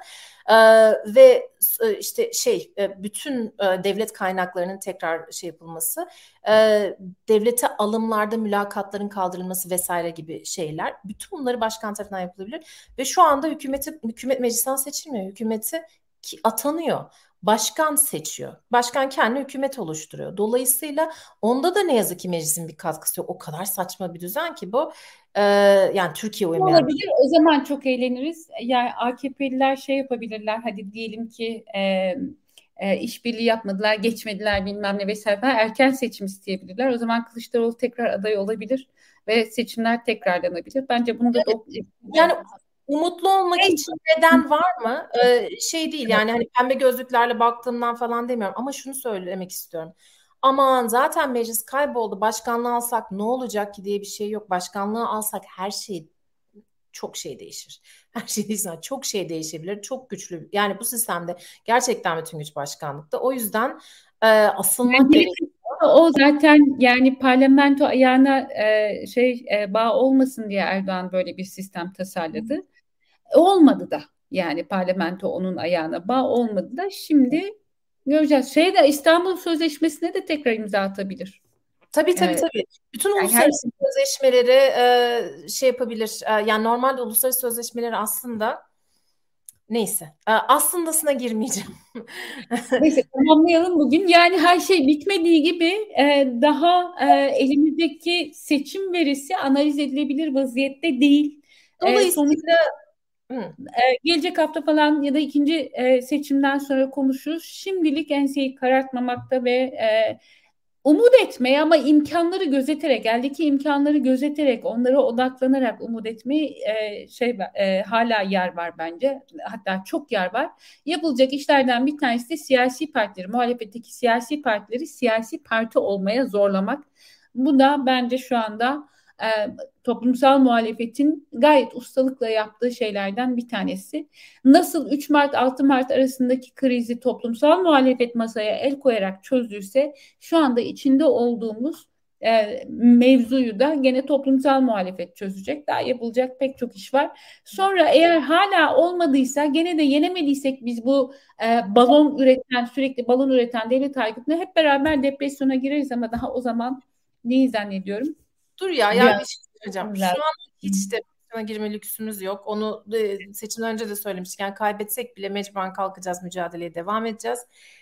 ve işte bütün devlet kaynaklarının tekrar şey yapılması, devlete alımlarda mülakatların kaldırılması vesaire gibi şeyler. Bütün bunları başkan tarafından yapılabilir ve şu anda hükümet meclisten seçilmiyor. Hükümeti atanıyor. Başkan seçiyor. Başkan kendi hükümet oluşturuyor. Dolayısıyla onda da ne yazık ki meclisin bir katkısı yok. O kadar saçma bir düzen ki bu. Yani Türkiye uymayan. Olabilir. O zaman çok eğleniriz. Yani AKP'liler şey yapabilirler. Hadi diyelim ki işbirliği yapmadılar, geçmediler bilmem ne vesaire falan. Erken seçim isteyebilirler. O zaman Kılıçdaroğlu tekrar aday olabilir ve seçimler tekrarlanabilir. Bence bunu da yani umutlu olmak için neden var mı? Şey değil yani, hani pembe gözlüklerle baktığımdan falan demiyorum ama şunu söylemek istiyorum. Aman zaten meclis kayboldu, başkanlığı alsak ne olacak ki diye bir şey yok. Başkanlığı alsak çok şey değişir. Her şey değişir. Çok şey değişebilir. Çok güçlü. Yani bu sistemde gerçekten bütün güç başkanlıkta. O yüzden asılmak gerekiyor. O zaten yani parlamento ayağına bağ olmasın diye Erdoğan böyle bir sistem tasarladı. Olmadı da yani parlamento onun ayağına bağ olmadı da şimdi göreceğiz. İstanbul Sözleşmesi'ne de tekrar imza atabilir. Tabii. Bütün Yani uluslararası sözleşmeleri şey yapabilir. Yani normalde uluslararası sözleşmeleri aslında neyse. Aslındasına girmeyeceğim. Neyse tamamlayalım bugün. Yani her şey bitmediği gibi daha elimizdeki seçim verisi analiz edilebilir vaziyette değil. Dolayısıyla Gelecek hafta falan ya da ikinci seçimden sonra konuşuruz. Şimdilik enseyi karartmamakta ve umut etmeye ama imkanları gözeterek, eldeki imkanları gözeterek, onlara odaklanarak umut etmeyi hala yer var bence. Hatta çok yer var. Yapılacak işlerden bir tanesi de siyasi partileri, muhalefetteki siyasi partileri siyasi parti olmaya zorlamak. Bu da bence şu anda e, toplumsal muhalefetin gayet ustalıkla yaptığı şeylerden bir tanesi. Nasıl 3 Mart 6 Mart arasındaki krizi toplumsal muhalefet masaya el koyarak çözdüyse şu anda içinde olduğumuz mevzuyu da gene toplumsal muhalefet çözecek. Daha yapılacak pek çok iş var. Sonra eğer hala olmadıysa, gene de yenemediysek biz bu sürekli balon üreten devlet aygıtına hep beraber depresyona gireriz ama daha o zaman neyi zannediyorum? Dur ya bir şey söyleyeceğim. Şu an hiç depresyona girme lüksümüz yok. Onu seçimden önce de söylemiştik. Yani kaybetsek bile mecburen kalkacağız, mücadeleye devam edeceğiz.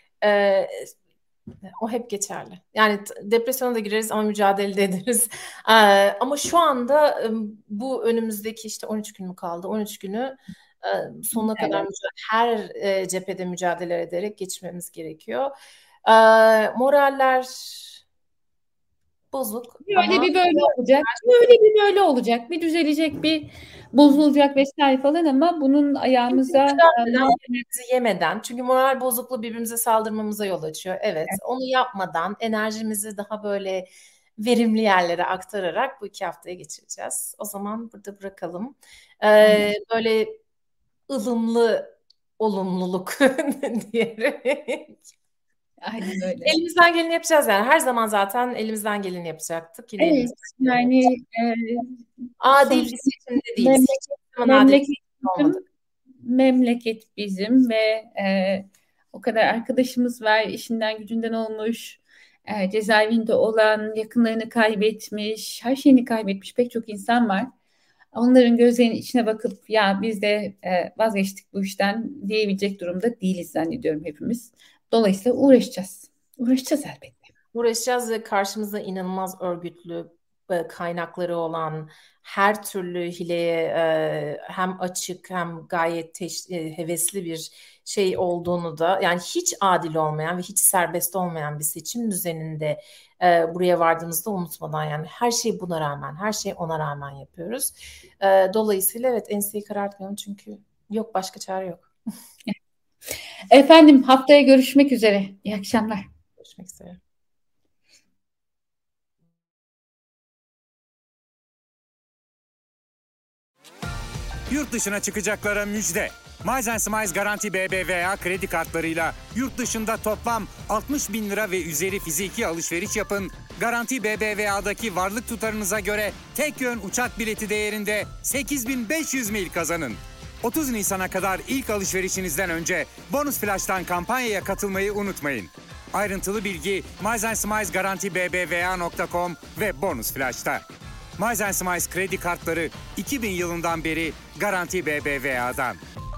O hep geçerli. Yani depresyona da gireriz ama mücadele de ederiz. Ama şu anda bu önümüzdeki işte 13 gün mü kaldı? 13 günü sonuna kadar her cephede mücadele ederek geçmemiz gerekiyor. Moraller bozuk ama bir böyle olacak. Böyle olacak. Bir düzelecek, bir bozulacak vesaire falan ama bunun ayağımıza birbirimizi yemeden, çünkü moral bozukluğu birbirimize saldırmamıza yol açıyor. Evet, onu yapmadan enerjimizi daha böyle verimli yerlere aktararak bu 2 haftaya geçireceğiz. O zaman burada bırakalım. Böyle ılımlı olumluluk diyerek. Aynen öyle. Elimizden geleni yapacağız yani. Her zaman zaten elimizden geleni yapacaktık. Yine evet, yani adil bir seçimde değil. Memleket bizim ve o kadar arkadaşımız var, işinden gücünden olmuş, cezaevinde olan, yakınlarını kaybetmiş, her şeyini kaybetmiş pek çok insan var. Onların gözlerinin içine bakıp ya biz de vazgeçtik bu işten diyebilecek durumda değiliz zannediyorum hepimiz. Dolayısıyla uğraşacağız. Uğraşacağız elbette. Uğraşacağız ve karşımızda inanılmaz örgütlü kaynakları olan, her türlü hileye hem açık hem gayet hevesli bir şey olduğunu da, yani hiç adil olmayan ve hiç serbest olmayan bir seçim düzeninde buraya vardığımızda unutmadan, yani her şey buna rağmen, her şey ona rağmen yapıyoruz. Dolayısıyla evet, enseyi karartmayalım çünkü yok, başka çare yok. Efendim haftaya görüşmek üzere. İyi akşamlar. Görüşmek üzere. Yurt dışına çıkacaklara müjde. Miles Smiles Garanti BBVA kredi kartlarıyla yurt dışında toplam 60 bin lira ve üzeri fiziki alışveriş yapın. Garanti BBVA'daki varlık tutarınıza göre tek yön uçak bileti değerinde 8.500 mil kazanın. 30 Nisan'a kadar ilk alışverişinizden önce Bonus Flash'tan kampanyaya katılmayı unutmayın. Ayrıntılı bilgi milesandsimilesgarantibbva.com ve Bonus Flash'ta. Miles Smiles kredi kartları 2000 yılından beri Garanti BBVA'dan.